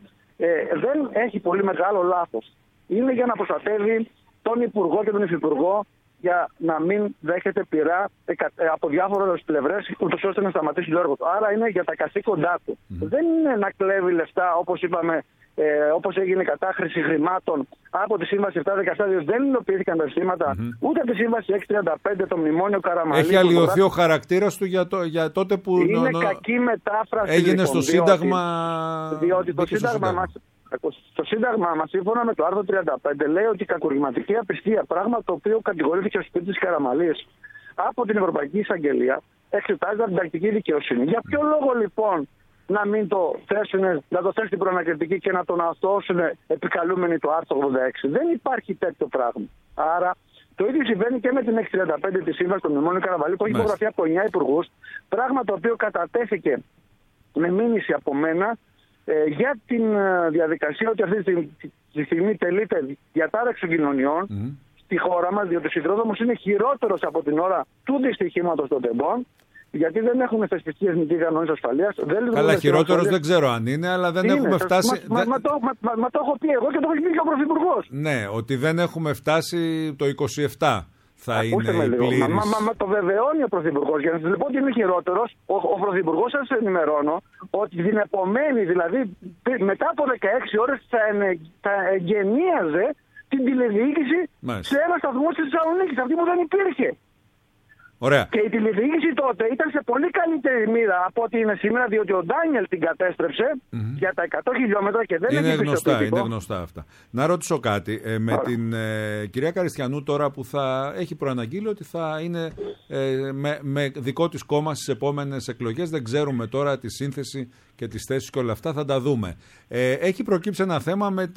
δεν έχει πολύ μεγάλο λάθος. Είναι για να προστατεύει τον Υπουργό και τον Υφυπουργό για να μην δέχεται πειρά από διάφορες πλευρές, ούτως ώστε να σταματήσει το έργο του. Άρα είναι για τα καθήκοντά του. Δεν είναι να κλέβει λεφτά, όπως είπαμε, όπως έγινε κατάχρηση χρημάτων από τη Σύμβαση 717. Δεν υλοποιήθηκαν τα συστήματα, ούτε από τη Σύμβαση 635, το μνημόνιο Καραμαλή. Έχει αλλοιωθεί ο χαρακτήρας του για τότε που είναι κακή μετάφραση. Έγινε λοιπόν, στο Σύνταγμα. Διότι το Σύνταγμα μας. Στο Σύνταγμα μας, σύμφωνα με το άρθρο 35, λέει ότι η κακουργηματική απιστία, πράγμα το οποίο κατηγορήθηκε ο σπίτης Καραμαλής από την Ευρωπαϊκή Εισαγγελία, εξετάζεται από την τακτική δικαιοσύνη. Για ποιο λόγο λοιπόν να μην το θέσουν, να το θέσουν στην προανακριτική και να τον αθώσουν επικαλούμενοι το άρθρο 86? Δεν υπάρχει τέτοιο πράγμα. Άρα το ίδιο συμβαίνει και με την 635 της Σύμβασης του Μνημόνιου Καραμαλή, που έχει υπογραφεί από 9 υπουργούς, πράγμα το οποίο κατατέθηκε με μήνυση από μένα για την διαδικασία ότι αυτή τη στιγμή τελείται διατάραξη των κοινωνιών στη χώρα μας, διότι ο σιδηρόδρομος είναι χειρότερος από την ώρα του δυστυχήματος των τεμπών, γιατί δεν έχουν θεσπιστεί εθνικοί κανόνες ασφαλείας. Καλά, χειρότερος δεν ξέρω αν είναι, αλλά δεν έχουμε φτάσει. Μα το έχω πει εγώ και το έχει πει και ο Πρωθυπουργός. Ναι, ότι δεν έχουμε φτάσει το 27. Θα είναι πλήρης. Μα το βεβαιώνει ο Πρωθυπουργός. Για να σας πω ότι είναι χειρότερος, ο Πρωθυπουργός, σας ενημερώνω ότι την επομένη, δηλαδή μετά από 16 ώρες, θα εγγενίαζε την τηλεδιοίκηση σε ένα σταθμό στη Θεσσαλονίκη, αυτή που δεν υπήρχε. Ωραία. Και η τηλεδιοίκηση τότε ήταν σε πολύ καλύτερη μοίρα από ό,τι είναι σήμερα, διότι ο Ντάνιελ την κατέστρεψε για τα 100 χιλιόμετρα και δεν είναι γνωστά. Είναι γνωστά αυτά. Να ρωτήσω κάτι. Με την κυρία Καριστιανού τώρα που θα έχει προαναγγείλει ότι θα είναι με δικό της κόμμα στις επόμενες εκλογές. Δεν ξέρουμε τώρα τη σύνθεση και τις θέσεις και όλα αυτά, θα τα δούμε. Έχει προκύψει ένα θέμα με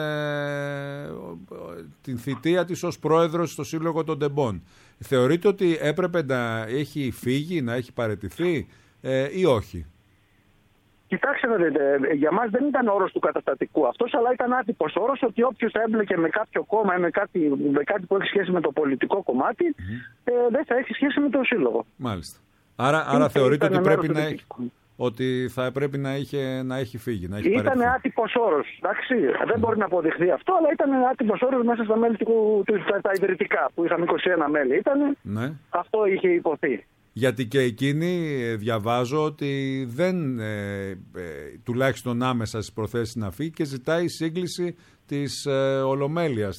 την θητεία της ως πρόεδρος στο Σύλλογο των Τεμπών. Θεωρείτε ότι έπρεπε να έχει φύγει, να έχει παραιτηθεί ή όχι? Κοιτάξτε, για μας δεν ήταν όρος του καταστατικού αυτός, αλλά ήταν άτυπος όρος ότι όποιος έμπλεκε με κάποιο κόμμα ή με κάτι που έχει σχέση με το πολιτικό κομμάτι, δεν θα έχει σχέση με το Σύλλογο. Μάλιστα. Άρα θεωρείτε ότι θα πρέπει να έχει φύγει, να έχει παραιτηθεί. Ήταν άτυπος όρος. Δεν μπορεί να αποδειχθεί αυτό, αλλά ήταν άτυπος όρος μέσα στα μέλη τα ιδρυτικά, που είχαμε 21 μέλη. Αυτό είχε υποθεί. Γιατί και εκείνη διαβάζω ότι δεν, τουλάχιστον άμεσα στις προθέσεις να φύγει και ζητάει σύγκληση της Ολομέλειας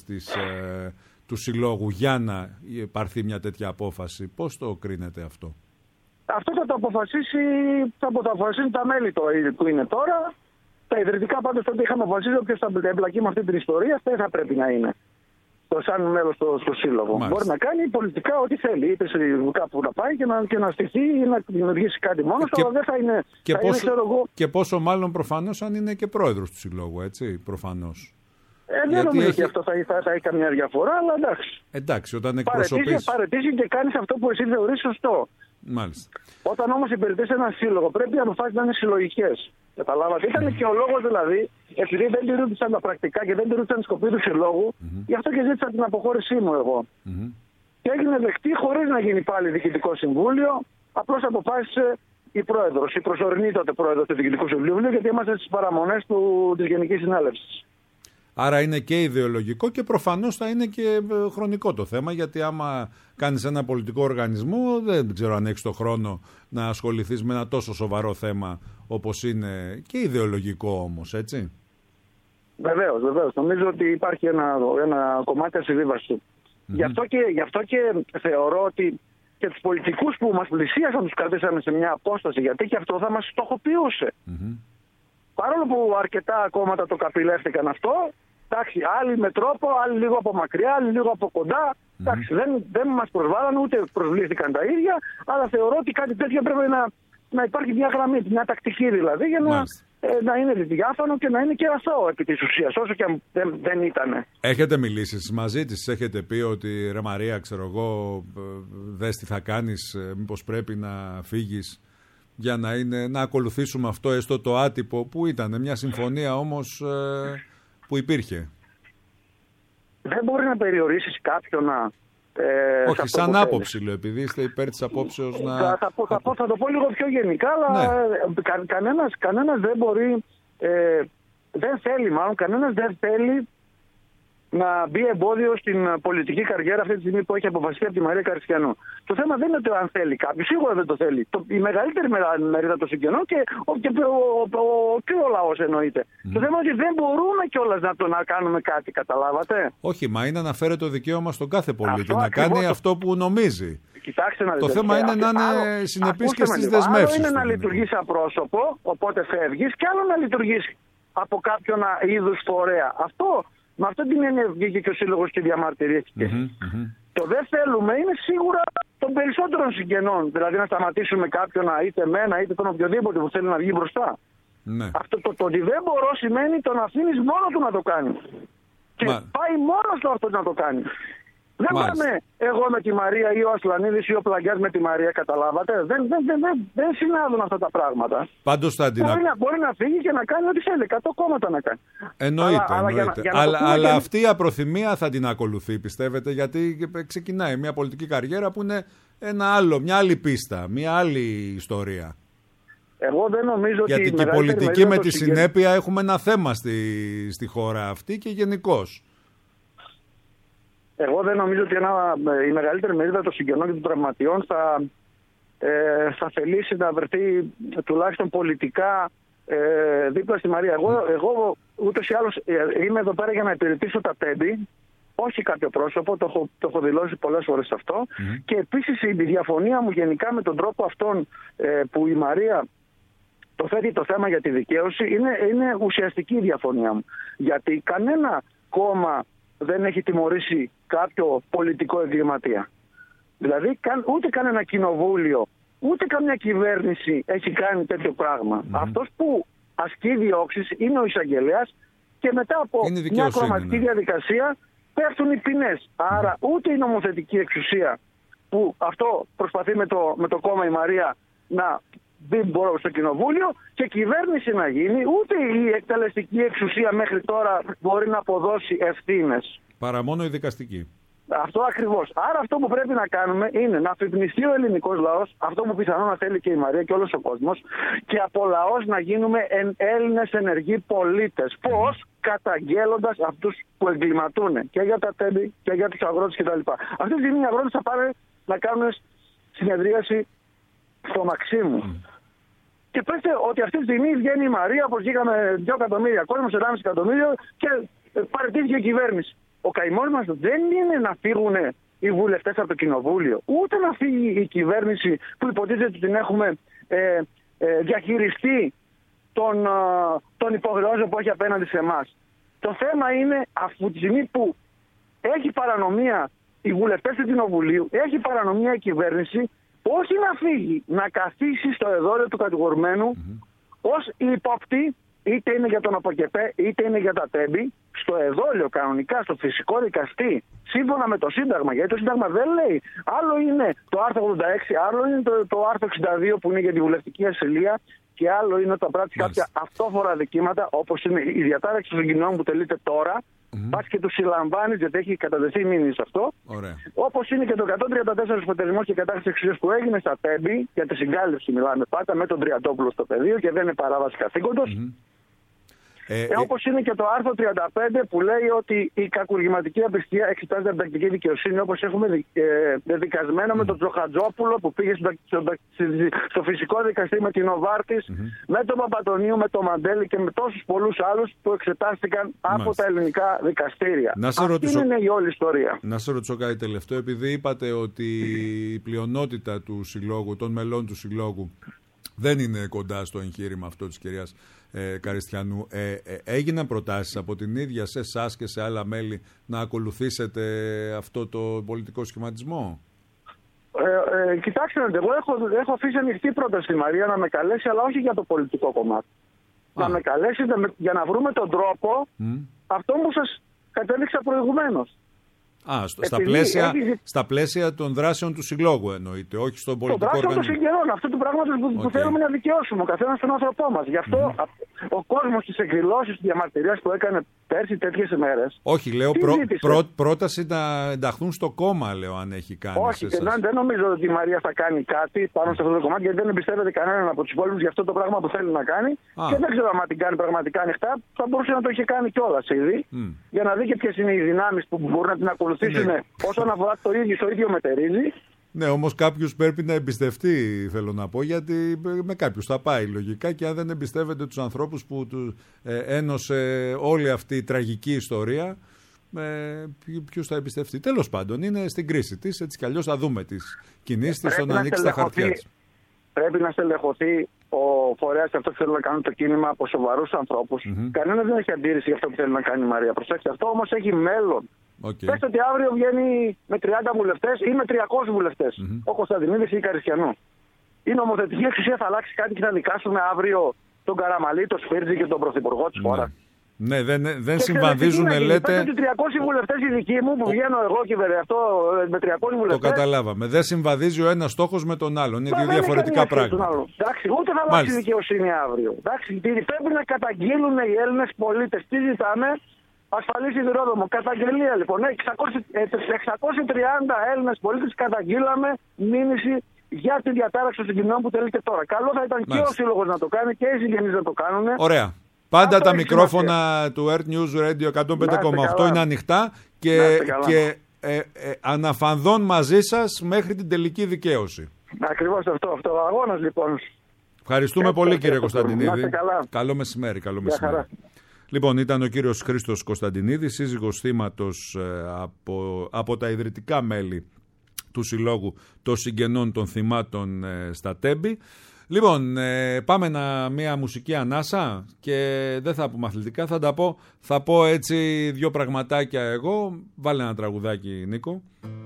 του Συλλόγου για να πάρθει μια τέτοια απόφαση. Πώς το κρίνετε αυτό? Αυτό θα το αποφασίσουν τα μέλη που είναι τώρα. Τα ιδρυτικά πάντως τότε είχαμε αποφασίσει όποιος θα εμπλακεί με αυτή την ιστορία, αυτό θα πρέπει να είναι. Σαν μέλος στο Σύλλογο. Μάλιστα. Μπορεί να κάνει πολιτικά ό,τι θέλει. Είτε κάπου να πάει και να στηθεί ή να δημιουργήσει κάτι μόνος του, αλλά δεν θα είναι. Και πόσο μάλλον προφανώς αν είναι και πρόεδρος του Συλλόγου, έτσι, προφανώς. Δεν νομίζω ότι αυτό θα έχει καμιά διαφορά, αλλά εντάξει. Εντάξει, όταν εκπροσωπείς. Παραιτήσει και κάνεις αυτό που εσύ θεωρείς σωστό. Μάλιστα. Όταν όμως υπηρετείς ένα σύλλογο, πρέπει οι αποφάσεις να είναι συλλογικές. Καταλάβατε. Ήταν και ο λόγος δηλαδή, επειδή δεν τηρούνταν τα πρακτικά και δεν τηρούνταν τη σκοπή του συλλόγου, γι' αυτό και ζήτησα την αποχώρησή μου εγώ. Και έγινε δεκτή χωρίς να γίνει πάλι διοικητικό συμβούλιο, απλώς αποφάσισε η πρόεδρος, η προσωρινή τότε πρόεδρος του Διοικητικού Συμβουλίου, γιατί είμαστε στις παραμονές της Γενικής Συνέλευσης. Άρα είναι και ιδεολογικό και προφανώς θα είναι και χρονικό το θέμα, γιατί άμα κάνεις ένα πολιτικό οργανισμό δεν ξέρω αν έχεις το χρόνο να ασχοληθείς με ένα τόσο σοβαρό θέμα όπως είναι και ιδεολογικό όμως, έτσι. Βεβαίως. Νομίζω ότι υπάρχει ένα κομμάτι ασυμβίβαστου. Γι' αυτό και θεωρώ ότι και τους πολιτικούς που μας πλησίασαν τους κρατήσαμε σε μια απόσταση, γιατί και αυτό θα μας στοχοποιούσε. Παρόλο που αρκετά κόμματα το καπηλεύτηκαν αυτό, εντάξει, άλλοι με τρόπο, άλλοι λίγο από μακριά, άλλοι λίγο από κοντά. Εντάξει, δεν μας προσβάλλαν ούτε προσβλήθηκαν τα ίδια, αλλά θεωρώ ότι κάτι τέτοιο πρέπει να υπάρχει μια γραμμή, μια τακτική δηλαδή, για να είναι διάφανο και να είναι και αθώο επί της ουσίας, όσο και αν δεν ήταν. Έχετε μιλήσει μαζί της, έχετε πει ότι ρε Μαρία, ξέρω εγώ, δες τι θα κάνεις, μήπως πρέπει να φύγεις, για να ακολουθήσουμε αυτό έστω το άτυπο που ήταν, μια συμφωνία όμως που υπήρχε. δεν μπορεί να περιορίσεις κάποιον να... Όχι, σαν άποψη λέω, επειδή είστε υπέρ της απόψεως να... Θα το πω λίγο πιο γενικά, αλλά κανένας δεν μπορεί, κανένας δεν θέλει να μπει εμπόδιο στην πολιτική καριέρα αυτή τη στιγμή που έχει αποφασιστεί από τη Μαρία Καριστιανού. Το θέμα δεν είναι ότι αν θέλει κάποιο, σίγουρα δεν το θέλει. Η μεγαλύτερη μερίδα των συγγενών και ο λαός εννοείται. Το θέμα είναι ότι δεν μπορούμε κιόλας να κάνουμε κάτι, καταλάβατε. Όχι, μα είναι να φέρει το δικαίωμα στον κάθε πολίτη να κάνει αυτό που νομίζει. Κοιτάξτε να δείτε. Το θέμα είναι να είναι συνεπής και στις δεσμεύσεις. Άλλο είναι να λειτουργείς απρόσωπο, οπότε φεύγεις, και άλλο να λειτουργείς από κάποιον είδους φορέα. Με αυτή την έννοια βγήκε και ο Σύλλογος και διαμαρτυρήθηκε. Το δεν θέλουμε είναι σίγουρα των περισσότερων συγγενών. Δηλαδή να σταματήσουμε κάποιον, είτε εμένα είτε τον οποιοδήποτε που θέλει να βγει μπροστά. Ναι. Αυτό το ότι δεν μπορώ σημαίνει τον αφήνεις μόνο του να το κάνει. Και πάει μόνος του αυτό να το κάνει. Δεν πάμε εγώ με τη Μαρία ή ο Ασλανίδης ή ο Πλαγκιάς με τη Μαρία, καταλάβατε. Δεν συνάδουν αυτά τα πράγματα. Πάντως μπορεί να φύγει και να κάνει ό,τι θέλει. 100 κόμματα να κάνει. Εννοείται. Αλλά αυτή η απροθυμία θα την ακολουθεί, πιστεύετε, γιατί ξεκινάει μια πολιτική καριέρα που είναι μια άλλη πίστα, μια άλλη ιστορία. Εγώ δεν νομίζω ότι... Γιατί και η πολιτική με τη συνέπεια έχουμε ένα θέμα στη χώρα αυτή και γενικώς. Εγώ δεν νομίζω ότι η μεγαλύτερη μερίδα των συγγενών και των τραυματιών θα θελήσει να βρεθεί τουλάχιστον πολιτικά δίπλα στη Μαρία. Εγώ ούτως ή άλλως είμαι εδώ πέρα για να υπηρετήσω τα τέμπη, όχι κάποιο πρόσωπο, το έχω δηλώσει πολλές φορές αυτό. Και επίσης η διαφωνία μου γενικά με τον τρόπο αυτόν που η Μαρία το θέτει το θέμα για τη δικαίωση είναι ουσιαστική η διαφωνία μου. Γιατί κανένα κόμμα δεν έχει τιμωρήσει κάποιο πολιτικό εγκληματία. Δηλαδή ούτε κανένα κοινοβούλιο, ούτε καμιά κυβέρνηση έχει κάνει τέτοιο πράγμα. Αυτός που ασκεί διώξεις είναι ο εισαγγελέας και μετά από μια κομματική διαδικασία πέφτουν οι ποινές. Άρα ούτε η νομοθετική εξουσία που αυτό προσπαθεί με το κόμμα η Μαρία να μπει στο κοινοβούλιο και κυβέρνηση να γίνει, ούτε η εκτελεστική εξουσία μέχρι τώρα μπορεί να αποδώσει ευθύνες. Παρά μόνο η δικαστική. Αυτό ακριβώς. Άρα αυτό που πρέπει να κάνουμε είναι να αφυπνιστεί ο ελληνικός λαός, αυτό που πιθανόν να θέλει και η Μαρία και όλος ο κόσμος, και από λαός να γίνουμε Έλληνες ενεργοί πολίτες. Πώς? Καταγγέλλοντας αυτούς που εγκληματούν και για τα τέμπη και για τους αγρότες κτλ. Αυτή τη στιγμή οι αγρότες θα πάνε να κάνουν συνεδρίαση στο Μαξίμου. Και πέστε ότι αυτή τη στιγμή βγαίνει η Μαρία, όπως βγήκαμε 2 εκατομμύρια κόσμος, 1,5 εκατομμύριο, και παραιτήθηκε η κυβέρνηση. Ο καημός μας δεν είναι να φύγουν οι βουλευτές από το κοινοβούλιο, ούτε να φύγει η κυβέρνηση που υποτίθεται ότι την έχουμε διαχειριστεί των υποχρεώσεων που έχει απέναντι σε εμάς. Το θέμα είναι, αφού τη στιγμή που έχει παρανομία οι βουλευτές του κοινοβουλίου, έχει παρανομία η κυβέρνηση, όχι να φύγει, να καθίσει στο εδόλιο του κατηγορουμένου ως υπόπτη, είτε είναι για τον ΑΠΟΚΕΠΕ είτε είναι για τα τέμπη, στο εδόλιο κανονικά, στο φυσικό δικαστή, σύμφωνα με το Σύνταγμα. Γιατί το Σύνταγμα δεν λέει. Άλλο είναι το άρθρο 86, άλλο είναι το άρθρο 62 που είναι για τη βουλευτική ασυλία, και άλλο είναι όταν πράττει κάποια αυτόφορα δικήματα, όπως είναι η διατάραξη των συγκοινωνιών που τελείται τώρα. Πας και του συλλαμβάνει, γιατί έχει κατατεθεί μήνυση σε αυτό. Όπως είναι και το 134 υποτελισμός και κατάχρηση εξουσίας που έγινε στα τέμπη, για τη συγκάλυψη μιλάμε πάντα, με τον Τριαντόπουλο στο πεδίο, και δεν είναι παράβαση καθήκοντος. Όπως είναι και το άρθρο 35 που λέει ότι η κακουργηματική απιστία εξετάζεται από τακτική δικαιοσύνη, όπως έχουμε δικασμένο με τον Τζοχατζόπουλο που πήγε στο φυσικό δικαστή με την Οβάρτης, με τον Παπαντονίου, με τον Μαντέλη και με τόσους πολλούς άλλους που εξετάστηκαν από τα ελληνικά δικαστήρια. Αυτή είναι η όλη ιστορία. Να σε ρωτήσω κάτι τελευταίο, επειδή είπατε ότι η πλειονότητα του συλλόγου, των μελών του συλλόγου, δεν είναι κοντά στο εγχείρημα αυτό της κυρίας Καριστιανού. Έγιναν προτάσεις από την ίδια σε εσάς και σε άλλα μέλη να ακολουθήσετε αυτό το πολιτικό σχηματισμό? Κοιτάξτε, εγώ έχω αφήσει ανοιχτή πρόταση στη Μαρία να με καλέσει, αλλά όχι για το πολιτικό κομμάτι. Να με καλέσει για να βρούμε τον τρόπο αυτό που σας κατέληξα προηγουμένως. Στα πλαίσια των δράσεων του συλλόγου εννοείται, όχι στον πολιτικό οργανισμό. Των οργανισμό. δράσεων των συγγενών, αυτού του πράγματος που θέλουμε να δικαιώσουμε ο καθένας τον άνθρωπό μας. Γι' αυτό ο κόσμος στις εκδηλώσεις, τις διαμαρτυρίες που έκανε πέρσι τέτοιες ημέρες. Όχι, λέω πρόταση να ενταχθούν στο κόμμα, λέω, αν έχει κάνει. Όχι, και δεν νομίζω ότι η Μαρία θα κάνει κάτι πάνω σε αυτό το κομμάτι, γιατί δεν εμπιστεύεται κανέναν από τους υπόλοιπους για αυτό το πράγμα που θέλει να κάνει. Και δεν ξέρω αν την κάνει πραγματικά ανοιχτά. Θα μπορούσε να το είχε κάνει κιόλας ήδη, για να δει και ποιες είναι οι δυνάμεις που μπορούν να την ακολουθήσουν όσον αφορά το ίδιο μετερίζει. Ναι, όμως κάποιος πρέπει να εμπιστευτεί, θέλω να πω, γιατί με κάποιους θα πάει λογικά, και αν δεν εμπιστεύεται τους ανθρώπους που του ένωσε όλη αυτή η τραγική ιστορία, ποιος θα εμπιστευτεί. Τέλος πάντων, είναι στην κρίση της, έτσι κι αλλιώς θα δούμε τις κινήσεις της όταν ανοίξει τα χαρτιά της. Πρέπει να στελεχωθεί ο φορέας αυτό που θέλει να κάνει το κίνημα από σοβαρούς ανθρώπους. Κανένας δεν έχει αντίρρηση για αυτό που θέλει να κάνει η Μαρία. Προσέξτε, αυτό όμως έχει μέλλον. Πες ότι αύριο βγαίνει με 30 βουλευτές ή με 300 βουλευτές. Ο Κωνσταντινίδης ή η Καριστιανού. Η νομοθετική εξουσία θα αλλάξει κάτι και θα δικάσουμε αύριο τον Καραμαλή, τον Σπίρτζη και τον πρωθυπουργό της χώρας. Ναι, δεν συμβαδίζουν, λέτε. Πες ότι 300 βουλευτές οι δικοί μου που βγαίνω εγώ και αυτό με 300 βουλευτές. Το καταλάβαμε. Δεν συμβαδίζει ο ένας στόχος με τον άλλον. Είναι δύο διαφορετικά πράγματα. Εντάξει, ούτε θα αλλάξει η δικαιοσύνη αύριο. Εντάξει, πρέπει να καταγγείλουν οι Έλληνες πολίτες. Τι ζητάμε? Ασφαλή σιδηρόδρομο. Καταγγελία λοιπόν. 630 Έλληνες πολίτες καταγγείλαμε μήνυση για τη διατάραξη των κοινωνιών που τελείται τώρα. Καλό θα ήταν και ο Σύλλογος να το κάνει και οι συγγενείς να το κάνουν. Ωραία. Πάντα τα μικρόφωνα του Earth News Radio 105,8 είναι ανοιχτά και αναφανδόν μαζί σας μέχρι την τελική δικαίωση. Ακριβώς αυτό. Αγώνας λοιπόν. Ευχαριστούμε πολύ, κύριε Κωνσταντινίδη. Καλό μεσημέρι. Λοιπόν, ήταν ο κύριος Χρήστος Κωνσταντινίδης, σύζυγος θύματος από τα ιδρυτικά μέλη του Συλλόγου των Συγγενών των Θυμάτων στα Τέμπη. Λοιπόν, πάμε μια μουσική ανάσα και δεν θα πούμε αθλητικά, θα πω έτσι δύο πραγματάκια εγώ. Βάλε ένα τραγουδάκι, Νίκο.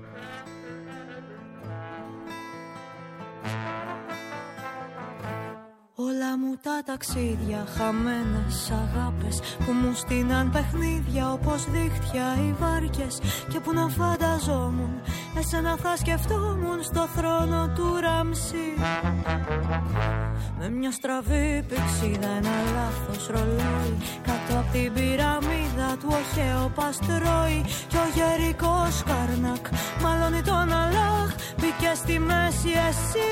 Όλα μου τα ταξίδια, χαμένες αγάπες που μου στείναν παιχνίδια όπως δίχτυα οι βάρκες. Και που να φανταζόμουν, εσένα θα σκεφτόμουν στο θρόνο του Ραμσή. Με μια στραβή πηξίδα, ένα λάθος ρολόι κάτω απ' την πυραμίδα του Οχέο Παστρόι. Κι ο γερικός Καρνάκ μαλώνει τον Αλλάχ, μπήκε στη μέση εσύ.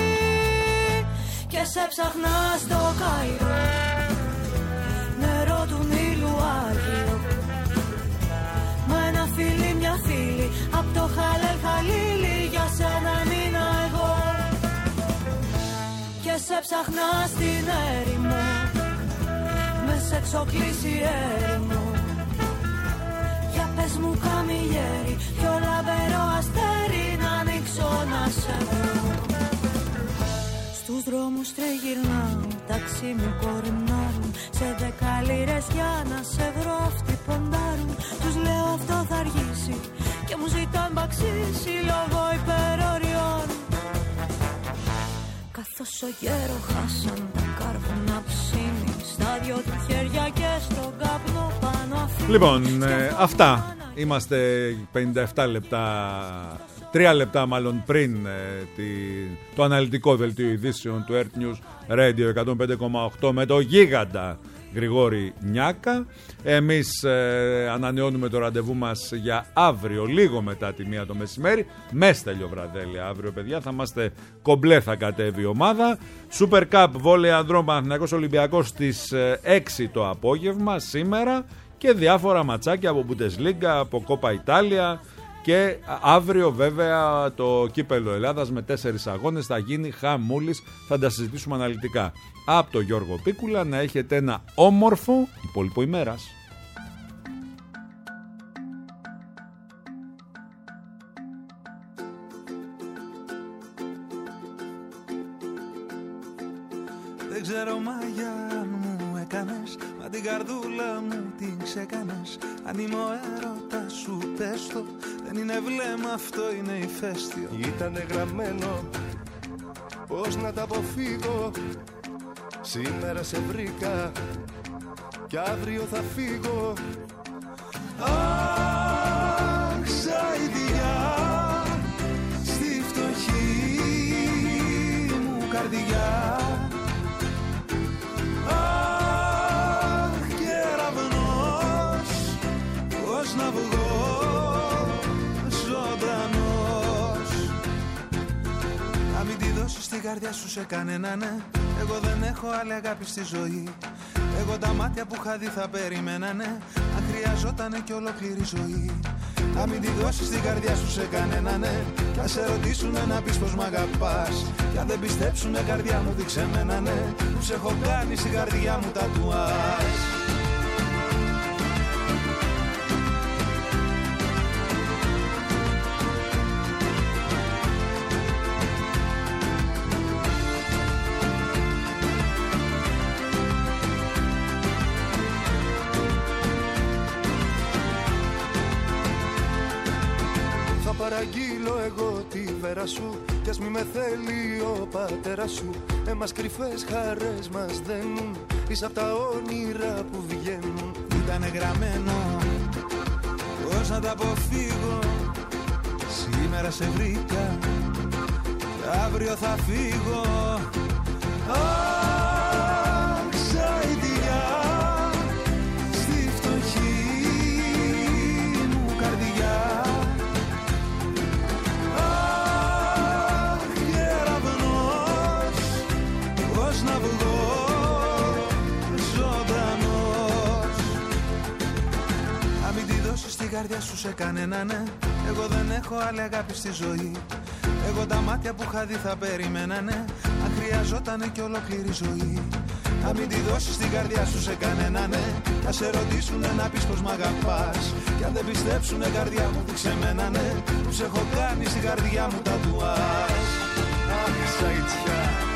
Και σε ψαχνά στο Κάιρο, νερό του Νείλου Άγιο. Μα ένα φίλι, μια φίλη, απ' το Χαλέλ Χαλίλι, για σένα μείνα εγώ. Και σε ψαχνά στην έρημο, με σε εξοκλήσει έρημο. Για πες μου καμιλιέρι, πιο λαμπερό αστέρι, να ανοίξω να σε βρω. Στους δρόμους τριγυρνάω, ταξί μου κορνάρουν. Σε 10 λίρες για να σε βρω αυτοί ποντάρουν. Τους λέω αυτό θα αργήσει και μου ζητάν μπαξίσι λόγω υπεροριών. Καθώς ο γέρο χάσαν τα κάρβουνα ψήνει στα δυο του χέρια και στον καπνό πάνω αφήνει. Λοιπόν, αυτά. Είμαστε 57 λεπτά. 3 λεπτά μάλλον πριν το αναλυτικό δελτίο ειδήσεων του Earth News Radio 105,8 με το γίγαντα Γρηγόρη Νιάκα. Εμείς ανανεώνουμε το ραντεβού μας για αύριο, λίγο μετά τη 1 το μεσημέρι, με Στέλιο Βραδέλη. Αύριο, παιδιά, θα είμαστε κομπλέ, θα κατέβει η ομάδα. Super Cup βόλεϊ ανδρών Παναθηναϊκός Ολυμπιακός στις 6 το απόγευμα σήμερα και διάφορα ματσάκια από Bundesliga, από Κόπα Ιτάλια. Και αύριο βέβαια το Κύπελλο Ελλάδας με 4 αγώνες θα γίνει χαμούλης, θα τα συζητήσουμε αναλυτικά. Από το Γιώργο Πίκουλα, να έχετε ένα όμορφο υπόλοιπο ημέρας. Δεν ξέρω μαγιά μου έκανες, μα την καρδούλα μου την ξεκάνες. Αν είμαι ο έρωτας σου πες το, δεν είναι βλέμμα, αυτό είναι ηφαίστειο. Ήτανε γραμμένο πώς να τα αποφύγω. Σήμερα σε βρήκα κι αύριο θα φύγω. Αχ, ζαϊδιά στη φτωχή μου καρδιά. Αχ, κεραυνός καρδιά σου σε κανένα ναι. Εγώ δεν έχω άλλη αγάπη στη ζωή. Εγώ τα μάτια που είχα δει θα περιμένανε. Αν χρειαζότανε κι ολόκληρη ζωή. Να μην τη δώσεις την καρδιά σου σε κανένα ναι. Κι αν σε ρωτήσουνε να πεις πως μ' αγαπάς. Κι αν δεν πιστέψουνε καρδιά μου δείξε μένα ναι. Που σε έχω κάνει στην καρδιά μου τατουάζ. Παραγγείλω εγώ τη βέρα σου κι ας μη με θέλει ο πατέρας σου. Εμάς κρυφές χαρές μας δένουν, είσαι απ' τα όνειρα που βγαίνουν. Ήτανε γραμμένο πώς να τα αποφύγω. Σήμερα σε βρήκα και αύριο θα φύγω. Αχ, ξαϊδιά στη φτωχή μου καρδιά. Να βγω ζωντανός. Αν μην τη δώσεις την καρδιά σου σε κανένα ναι. Εγώ δεν έχω άλλη αγάπη στη ζωή. Εγώ τα μάτια που είχα δει θα περιμένανε. Αν χρειαζότανε κι ολόκληρη ζωή. Αν μην τη δώσεις την καρδιά σου σε κανένα ναι. Θα σε ρωτήσουνε να πεις πως μ' αγαπάς. Κι αν δεν πιστέψουνε καρδιά μου δείξε μένα ναι. Που σε έχω κάνει στην καρδιά μου τατουάζ. Αχ, ξαϊτιά